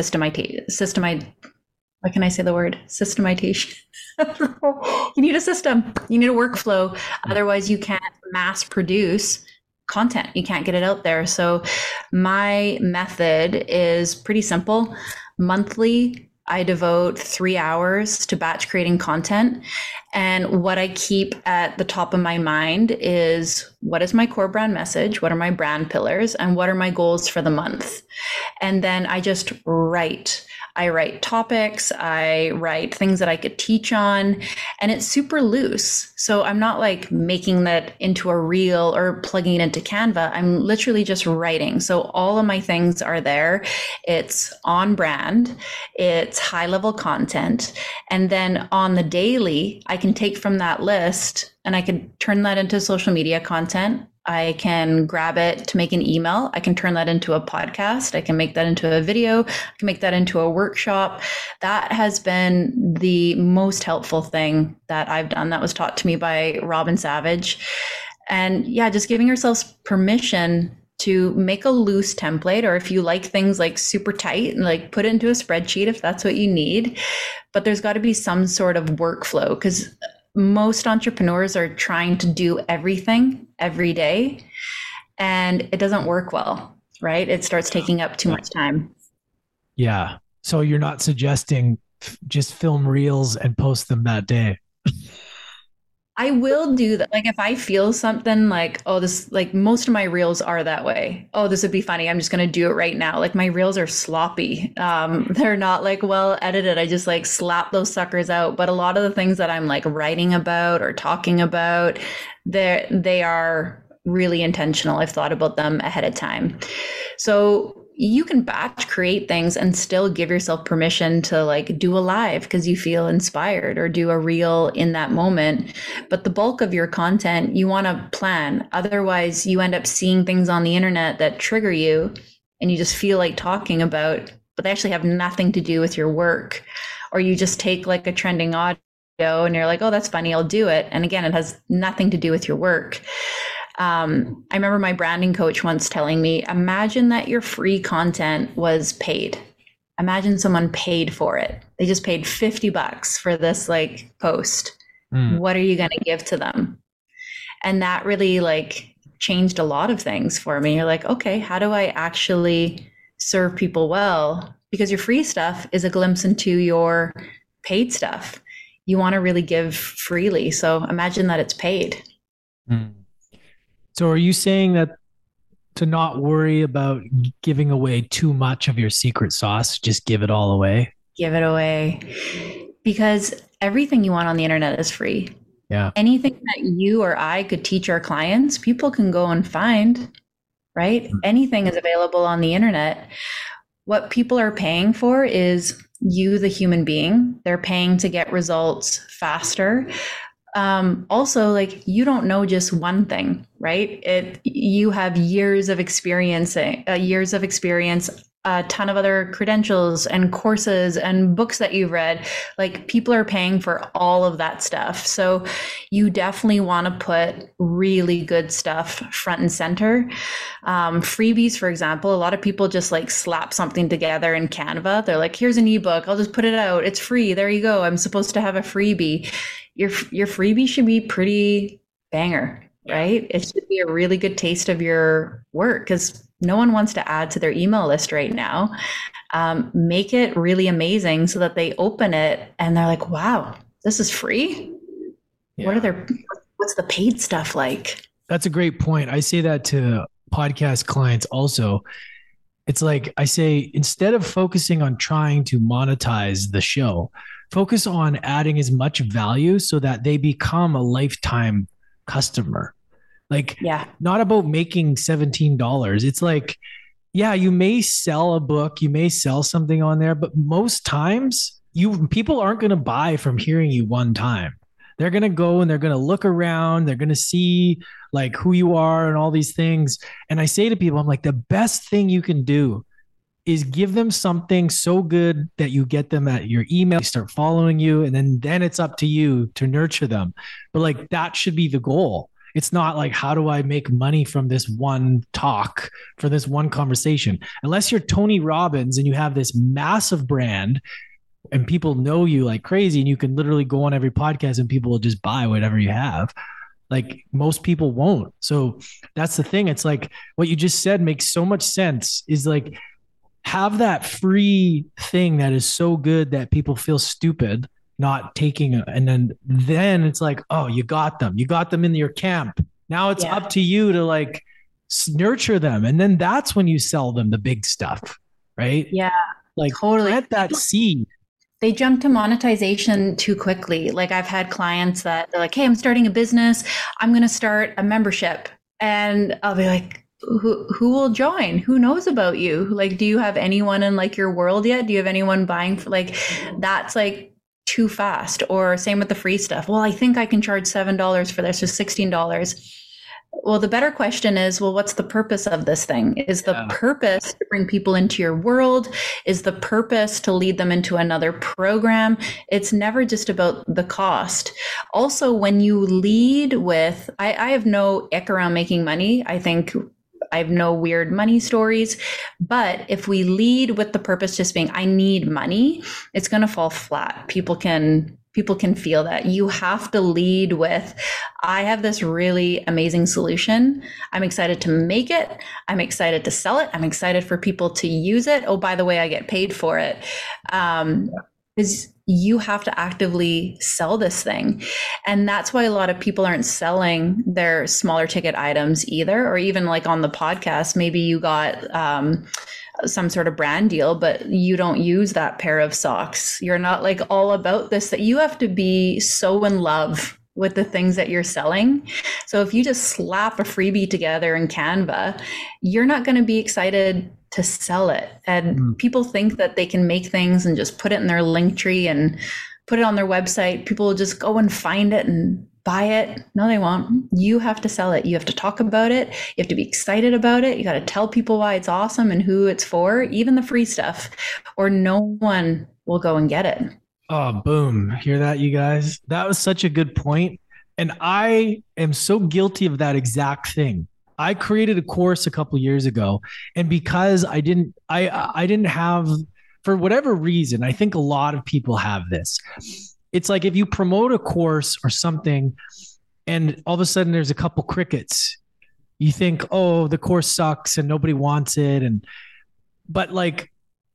what can I say the word? Systematization. You need a system. You need a workflow. Otherwise, you can't mass produce content. You can't get it out there. So my method is pretty simple. Monthly, I devote 3 hours to batch creating content. And what I keep at the top of my mind is, what is my core brand message? What are my brand pillars? And what are my goals for the month? And then I just write. I write topics, I write things that I could teach on, and it's super loose. So I'm not like making that into a reel or plugging it into Canva. I'm literally just writing. So all of my things are there. It's on brand, it's high level content. And then on the daily, I can take from that list and I can turn that into social media content. I can grab it to make an email. I can turn that into a podcast. I can make that into a video. I can make that into a workshop. That has been the most helpful thing that I've done. That was taught to me by Robin Savage. And yeah, just giving yourselves permission to make a loose template, or if you like things like super tight, like put it into a spreadsheet if that's what you need. But there's got to be some sort of workflow, because most entrepreneurs are trying to do everything every day, and it doesn't work well, right? It starts taking up too much time. Yeah. So you're not suggesting just film reels and post them that day? I will do that. Like if I feel something like, oh, this, like most of my reels are that way. Oh, this would be funny. I'm just going to do it right now. Like my reels are sloppy. They're not like well edited. I just like slap those suckers out. But a lot of the things that I'm like writing about or talking about, they are really intentional. I've thought about them ahead of time. So you can batch create things and still give yourself permission to like do a live because you feel inspired, or do a reel in that moment. But the bulk of your content, you want to plan. Otherwise, you end up seeing things on the internet that trigger you and you just feel like talking about, but they actually have nothing to do with your work. Or you just take like a trending audio and you're like, oh, that's funny, I'll do it. And again, it has nothing to do with your work. I remember my branding coach once telling me, imagine that your free content was paid. Imagine someone paid for it. They just paid $50 for this like post. What are you going to give to them? And that really like changed a lot of things for me. You're like, okay, how do I actually serve people well? Because your free stuff is a glimpse into your paid stuff. You want to really give freely. So imagine that it's paid. So are you saying that to not worry about giving away too much of your secret sauce, just give it all away? Give it away. Because everything you want on the internet is free. Yeah. Anything that you or I could teach our clients, people can go and find, right? Anything is available on the internet. What people are paying for is you, the human being. They're paying to get results faster. Also, like you don't know just one thing, right? You have years of experience, a ton of other credentials and courses and books that you've read. Like people are paying for all of that stuff. So you definitely want to put really good stuff front and center. Freebies, for example, a lot of people just like slap something together in Canva. They're like, here's an ebook. I'll just put it out. It's free. There you go. I'm supposed to have a freebie. Your freebie should be pretty banger, right? It should be a really good taste of your work, because no one wants to add to their email list right now. Make it really amazing so that they open it and they're like, wow, this is free? Yeah. What's the paid stuff like? That's a great point. I say that to podcast clients also. It's like I say, instead of focusing on trying to monetize the show, focus on adding as much value so that they become a lifetime customer. Like, Yeah. not about making $17. It's like, yeah, you may sell a book, you may sell something on there, but most times people aren't going to buy from hearing you one time. They're going to go and they're going to look around, they're going to see like who you are and all these things. And I say to people, I'm like, the best thing you can do is give them something so good that you get them at your email, they start following you, and then it's up to you to nurture them. But like that should be the goal. It's not like, how do I make money from this one talk, for this one conversation? Unless you're Tony Robbins and you have this massive brand and people know you like crazy and you can literally go on every podcast and people will just buy whatever you have. Like most people won't. So that's the thing. It's like what you just said makes so much sense, is like, have that free thing that is so good that people feel stupid not taking it. And then it's like, oh, you got them in your camp. Now it's up to you to like nurture them. And then that's when you sell them the big stuff, right? Yeah, Like totally. plant that seed. They jump to monetization too quickly. Like I've had clients that they're like, hey, I'm starting a business. I'm going to start a membership. And I'll be like, who will join? Who knows about you? Like, do you have anyone in like your world yet? Do you have anyone buying for like, that's like too fast? Or same with the free stuff. Well, I think I can charge $7 for this or $16. Well, the better question is, well, what's the purpose of this thing? Is the purpose to bring people into your world? Is the purpose to lead them into another program? It's never just about the cost. Also, when you lead with, I have no ick around making money. I think I have no weird money stories. But if we lead with the purpose just being, I need money, it's going to fall flat. People can feel that. You have to lead with, I have this really amazing solution. I'm excited to make it. I'm excited to sell it. I'm excited for people to use it. Oh, by the way, I get paid for it. Because you have to actively sell this thing. And that's why a lot of people aren't selling their smaller ticket items either, or even like on the podcast, maybe you got some sort of brand deal, but you don't use that pair of socks. You're not like all about this, that you have to be so in love with the things that you're selling. So if you just slap a freebie together in Canva, you're not going to be excited to sell it. And people think that they can make things and just put it in their link tree and put it on their website. People will just go and find it and buy it. No, they won't. You have to sell it. You have to talk about it. You have to be excited about it. You got to tell people why it's awesome and who it's for, even the free stuff, or no one will go and get it. Oh, boom. Hear that, you guys? That was such a good point. And I am so guilty of that exact thing. I created a course a couple of years ago, and because I didn't have, for whatever reason, I think a lot of people have this. It's like if you promote a course or something and all of a sudden there's a couple crickets, you think, oh, the course sucks and nobody wants it. But like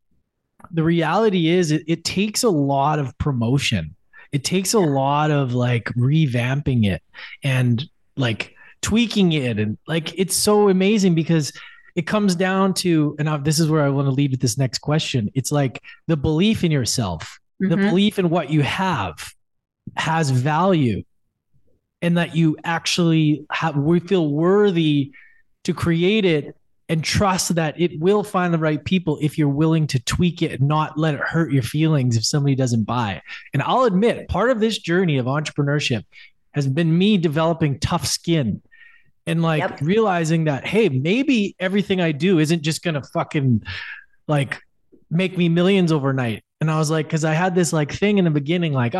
the reality is it takes a lot of promotion. It takes a lot of like revamping it and like tweaking it. And like, it's so amazing because it comes down to, and this is where I want to lead with this next question. It's like the belief in yourself, the belief in what you have has value, and that you actually we feel worthy to create it and trust that it will find the right people if you're willing to tweak it and not let it hurt your feelings if somebody doesn't buy. And I'll admit, part of this journey of entrepreneurship has been me developing tough skin and like realizing that, hey, maybe everything I do isn't just going to fucking like make me millions overnight. And I was like, cause I had this like thing in the beginning, like,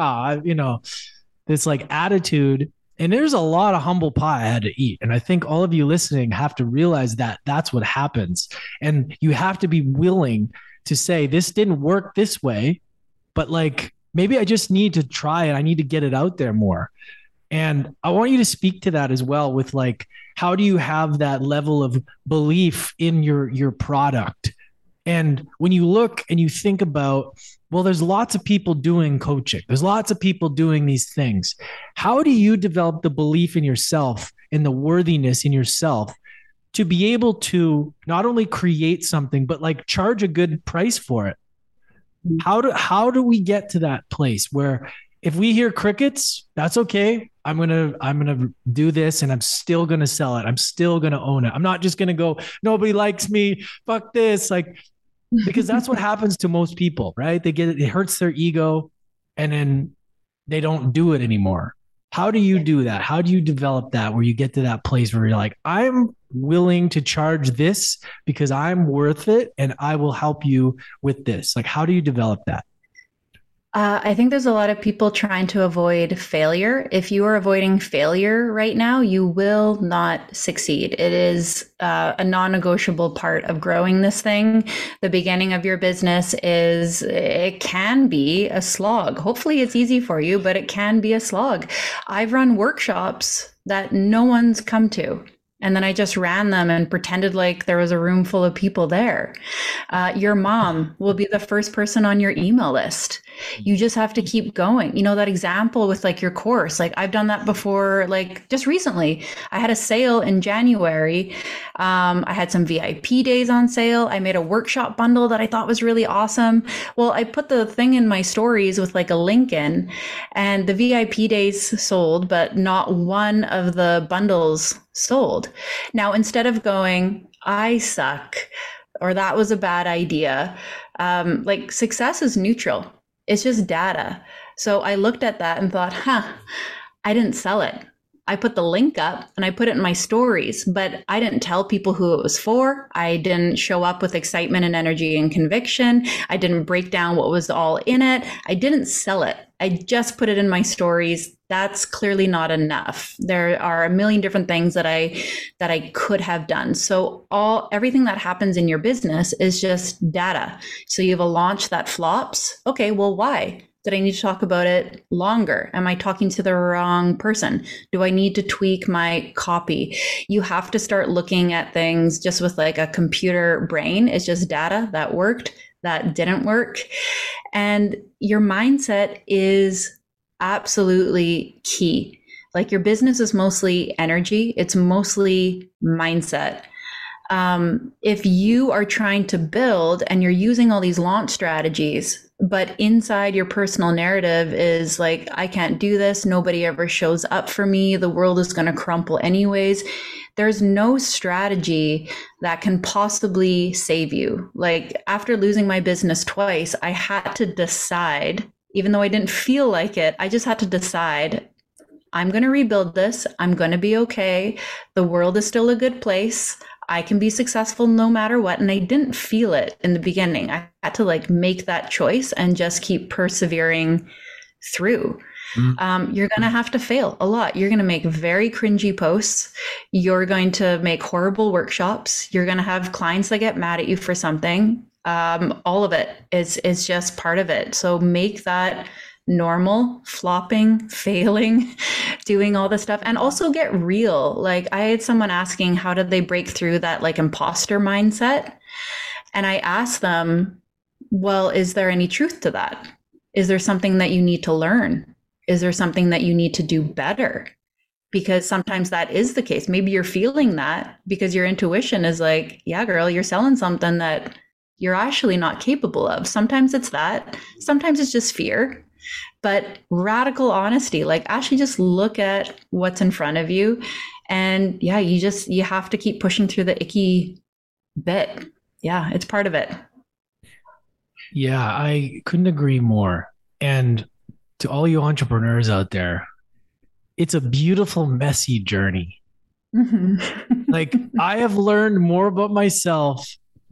this like attitude. And there's a lot of humble pie I had to eat. And I think all of you listening have to realize that that's what happens. And you have to be willing to say, this didn't work this way, but like, maybe I just need to try it. I need to get it out there more. And I want you to speak to that as well with like, how do you have that level of belief in your product? And when you look and you think about, well, there's lots of people doing coaching. There's lots of people doing these things. How do you develop the belief in yourself and the worthiness in yourself to be able to not only create something, but like charge a good price for it. How do we get to that place where if we hear crickets, that's okay. I'm gonna do this and I'm still gonna sell it. I'm still gonna own it. I'm not just gonna go, nobody likes me, fuck this. Like, because that's what happens to most people, right? They get it hurts their ego and then they don't do it anymore. How do you do that? How do you develop that where you get to that place where you're like, I'm willing to charge this because I'm worth it and I will help you with this? Like, how do you develop that? I think there's a lot of people trying to avoid failure. If you are avoiding failure right now, you will not succeed. It is a non-negotiable part of growing this thing. The beginning of your business it can be a slog. Hopefully it's easy for you, but it can be a slog. I've run workshops that no one's come to. And then I just ran them and pretended like there was a room full of people there. Your mom will be the first person on your email list. You just have to keep going. You know, that example with like your course, like I've done that before, like just recently. I had a sale in January. I had some VIP days on sale. I made a workshop bundle that I thought was really awesome. Well, I put the thing in my stories with like a link in, and the VIP days sold, but not one of the bundles sold. Now, instead of going, I suck, or that was a bad idea, like success is neutral. It's just data. So I looked at that and thought, I didn't sell it. I put the link up and I put it in my stories, but I didn't tell people who it was for. I didn't show up with excitement and energy and conviction. I didn't break down what was all in it. I didn't sell it. I just put it in my stories. That's clearly not enough. There are a million different things that I could have done. So everything that happens in your business is just data. So you have a launch that flops. Okay, well, why? Did I need to talk about it longer? Am I talking to the wrong person? Do I need to tweak my copy? You have to start looking at things just with like a computer brain. It's just data that worked, that didn't work. And your mindset is absolutely key. Like your business is mostly energy. It's mostly mindset. If you are trying to build and you're using all these launch strategies, but inside your personal narrative is like, I can't do this. Nobody ever shows up for me. The world is going to crumple anyways. There's no strategy that can possibly save you. Like after losing my business twice, I had to decide, even though I didn't feel like it, I just had to decide, I'm going to rebuild this. I'm going to be okay. The world is still a good place. I can be successful no matter what. And I didn't feel it in the beginning. I had to like make that choice and just keep persevering through. You're going to have to fail a lot. You're going to make very cringy posts. You're going to make horrible workshops. You're going to have clients that get mad at you for something. All of it is just part of it. So make that normal, flopping, failing, doing all this stuff, and also get real. Like I had someone asking, how did they break through that like imposter mindset? And I asked them, well, is there any truth to that? Is there something that you need to learn? Is there something that you need to do better? Because sometimes that is the case. Maybe you're feeling that because your intuition is like, yeah, girl, you're selling something that you're actually not capable of. Sometimes it's that. Sometimes it's just fear. But radical honesty, like actually just look at what's in front of you. And yeah, you have to keep pushing through the icky bit. Yeah, it's part of it. Yeah, I couldn't agree more. And to all you entrepreneurs out there, it's a beautiful, messy journey. Like I have learned more about myself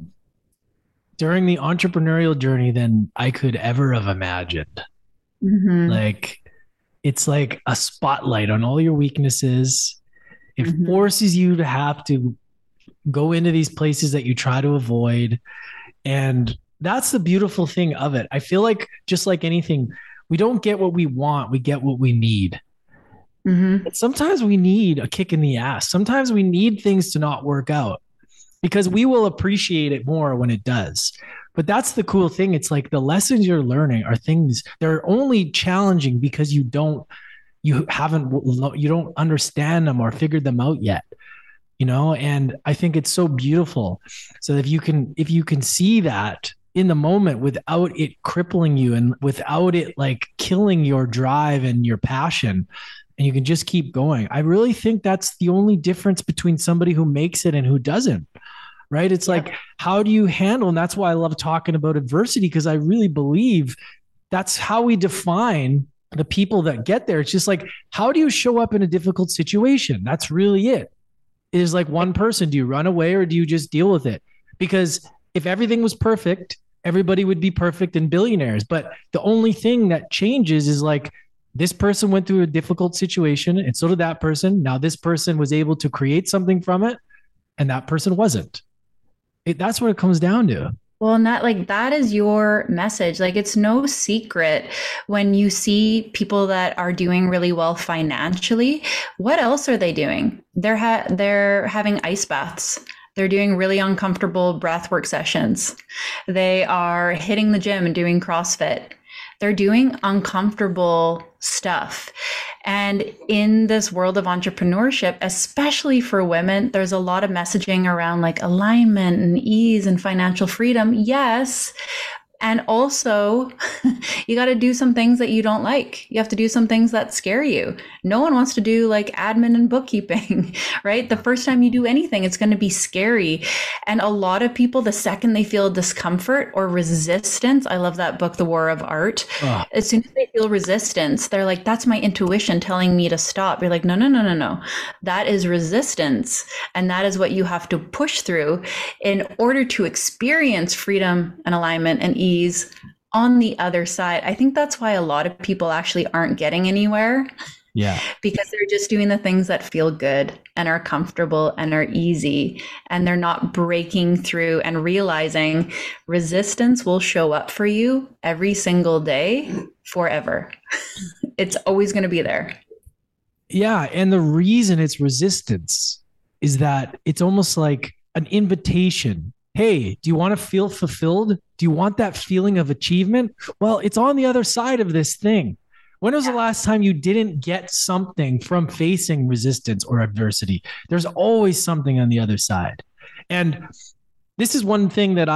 during the entrepreneurial journey than I could ever have imagined. Like it's like a spotlight on all your weaknesses. It forces you to have to go into these places that you try to avoid. And that's the beautiful thing of it. I feel like just like anything, we don't get what we want. We get what we need. Sometimes we need a kick in the ass. Sometimes we need things to not work out because we will appreciate it more when it does. But that's the cool thing. It's like the lessons you're learning are things they're only challenging because you don't understand them or figured them out yet. and I think it's so beautiful. So if you can see that in the moment without it crippling you and without it like killing your drive and your passion, and you can just keep going. I really think that's the only difference between somebody who makes it and who doesn't. Right? It's like, how do you handle? And that's why I love talking about adversity, because I really believe that's how we define the people that get there. It's just like, how do you show up in a difficult situation? That's really it. It is like one person. Do you run away or do you just deal with it? Because if everything was perfect, everybody would be perfect and billionaires. But the only thing that changes is like, this person went through a difficult situation and so did that person. Now this person was able to create something from it and that person wasn't. That's what it comes down to. Well, not like that is your message. Like, it's no secret when you see people that are doing really well financially. What else are they doing? They're having ice baths. They're doing really uncomfortable breathwork sessions. They are hitting the gym and doing CrossFit. They're doing uncomfortable stuff. And in this world of entrepreneurship, especially for women, there's a lot of messaging around like alignment and ease and financial freedom. Yes. And also, you got to do some things that you don't like. You have to do some things that scare you. No one wants to do like admin and bookkeeping, right? The first time you do anything, it's going to be scary. And a lot of people, the second they feel discomfort or resistance, I love that book, The War of Art. As soon as they feel resistance, they're like, that's my intuition telling me to stop. You're like, no. That is resistance. And that is what you have to push through in order to experience freedom and alignment and ease on the other side. I think that's why a lot of people actually aren't getting anywhere. Yeah. Because they're just doing the things that feel good and are comfortable and are easy. And they're not breaking through and realizing resistance will show up for you every single day forever. It's always going to be there. Yeah. And the reason it's resistance is that it's almost like an invitation. Hey, do you want to feel fulfilled? Do you want that feeling of achievement? Well, it's on the other side of this thing. When was the last time you didn't get something from facing resistance or adversity? There's always something on the other side. And this is one thing that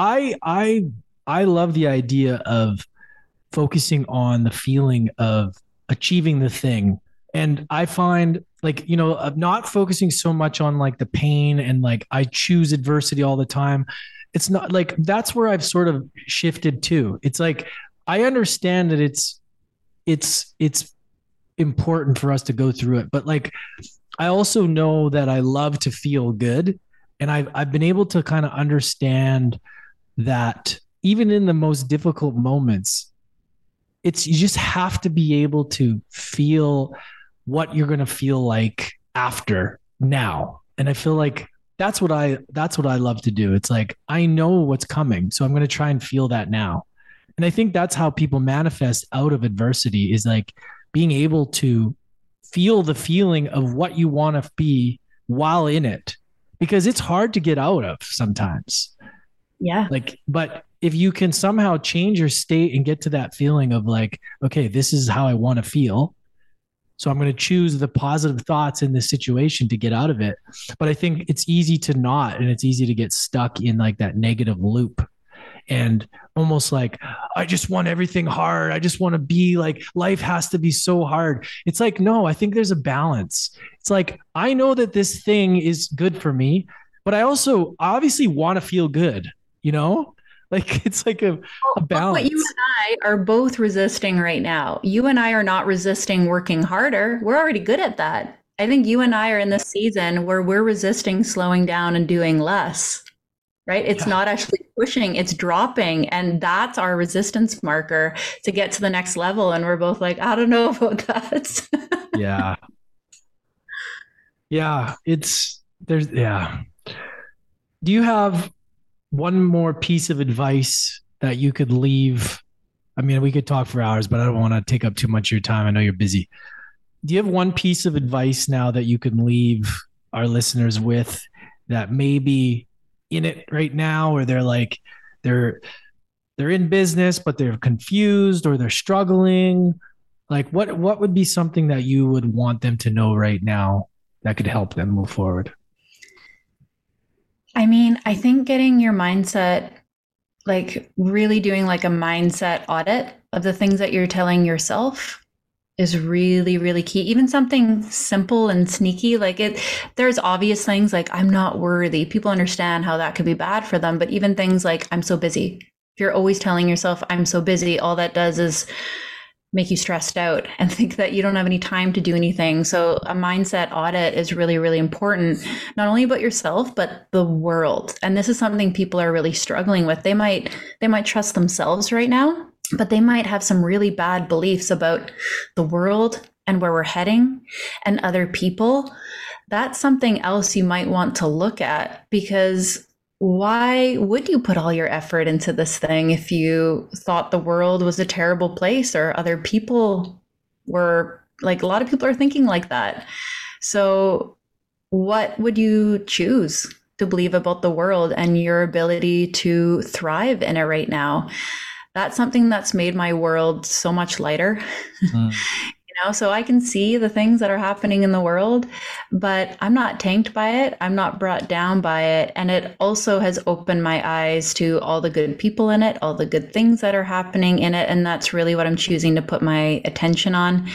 I love the idea of focusing on the feeling of achieving the thing. And I find like, of not focusing so much on like the pain and like I choose adversity all the time. It's not like, that's where I've sort of shifted to. It's like, I understand that it's important for us to go through it, but like, I also know that I love to feel good. And I've been able to kind of understand that even in the most difficult moments, you just have to be able to feel what you're going to feel like after now. And I feel like that's what I love to do. It's like, I know what's coming, so I'm going to try and feel that now. And I think that's how people manifest out of adversity, is like being able to feel the feeling of what you want to be while in it, because it's hard to get out of sometimes. Yeah. Like, but if you can somehow change your state and get to that feeling of like, okay, this is how I want to feel, so I'm going to choose the positive thoughts in this situation to get out of it. But I think it's easy to not, and it's easy to get stuck in like that negative loop and almost like, I just want everything hard. I just want to be like, life has to be so hard. It's like, no, I think there's a balance. It's like, I know that this thing is good for me, but I also obviously want to feel good, Like it's like a balance. But you and I are both resisting right now. You and I are not resisting working harder. We're already good at that. I think you and I are in this season where we're resisting slowing down and doing less, right? It's not actually pushing, it's dropping. And that's our resistance marker to get to the next level. And we're both like, I don't know about that. Yeah. Yeah. Do you have one more piece of advice that you could leave? I mean, we could talk for hours, but I don't want to take up too much of your time. I know you're busy. Do you have one piece of advice now that you can leave our listeners with that may be in it right now, or they're like, they're in business, but they're confused or they're struggling? Like what would be something that you would want them to know right now that could help them move forward? I mean, I think getting your mindset, like really doing like a mindset audit of the things that you're telling yourself is really, really key. Even something simple and sneaky, like there's obvious things like I'm not worthy. People understand how that could be bad for them, but even things like I'm so busy. If you're always telling yourself I'm so busy, all that does is make you stressed out and think that you don't have any time to do anything. So a mindset audit is really, really important, not only about yourself, but the world. And this is something people are really struggling with. They might trust themselves right now, but they might have some really bad beliefs about the world and where we're heading and other people. That's something else you might want to look at, because why would you put all your effort into this thing if you thought the world was a terrible place or other people were like, a lot of people are thinking like that. So what would you choose to believe about the world and your ability to thrive in it right now? That's something that's made my world so much lighter. So I can see the things that are happening in the world, but I'm not tanked by it. I'm not brought down by it. And it also has opened my eyes to all the good people in it, all the good things that are happening in it. And that's really what I'm choosing to put my attention on.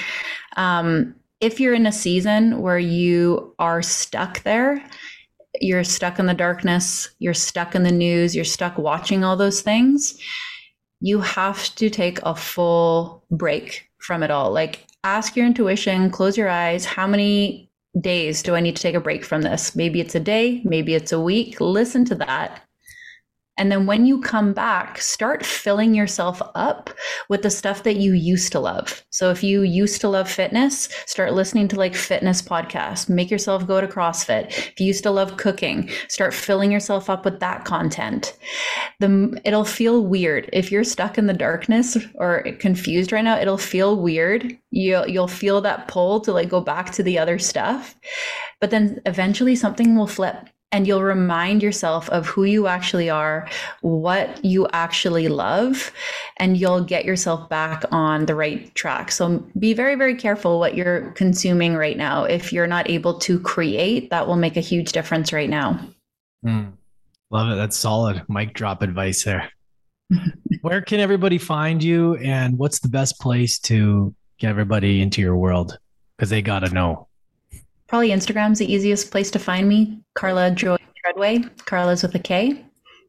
If you're in a season where you are stuck there, you're stuck in the darkness, you're stuck in the news, you're stuck watching all those things, you have to take a full break from it all. Like, ask your intuition, close your eyes. How many days do I need to take a break from this? Maybe it's a day, maybe it's a week. Listen to that. And then when you come back, start filling yourself up with the stuff that you used to love. So if you used to love fitness, start listening to like fitness podcasts, make yourself go to CrossFit. If you used to love cooking, start filling yourself up with that content. It'll feel weird. If you're stuck in the darkness or confused right now, it'll feel weird. You'll feel that pull to like go back to the other stuff. But then eventually something will flip. And you'll remind yourself of who you actually are, what you actually love, and you'll get yourself back on the right track. So be very, very careful what you're consuming right now. If you're not able to create, that will make a huge difference right now. Love it. That's solid mic drop advice there. Where can everybody find you, and what's the best place to get everybody into your world? Because they got to know. Probably Instagram's the easiest place to find me. Carla Joy Treadway. Carla's with a K.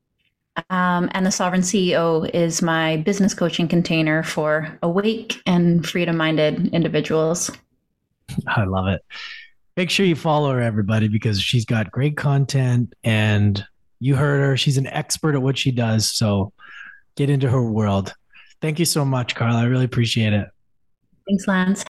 And the Sovereign CEO is my business coaching container for awake and freedom-minded individuals. I love it. Make sure you follow her, everybody, because she's got great content, and you heard her. She's an expert at what she does. So get into her world. Thank you so much, Carla. I really appreciate it. Thanks, Lance.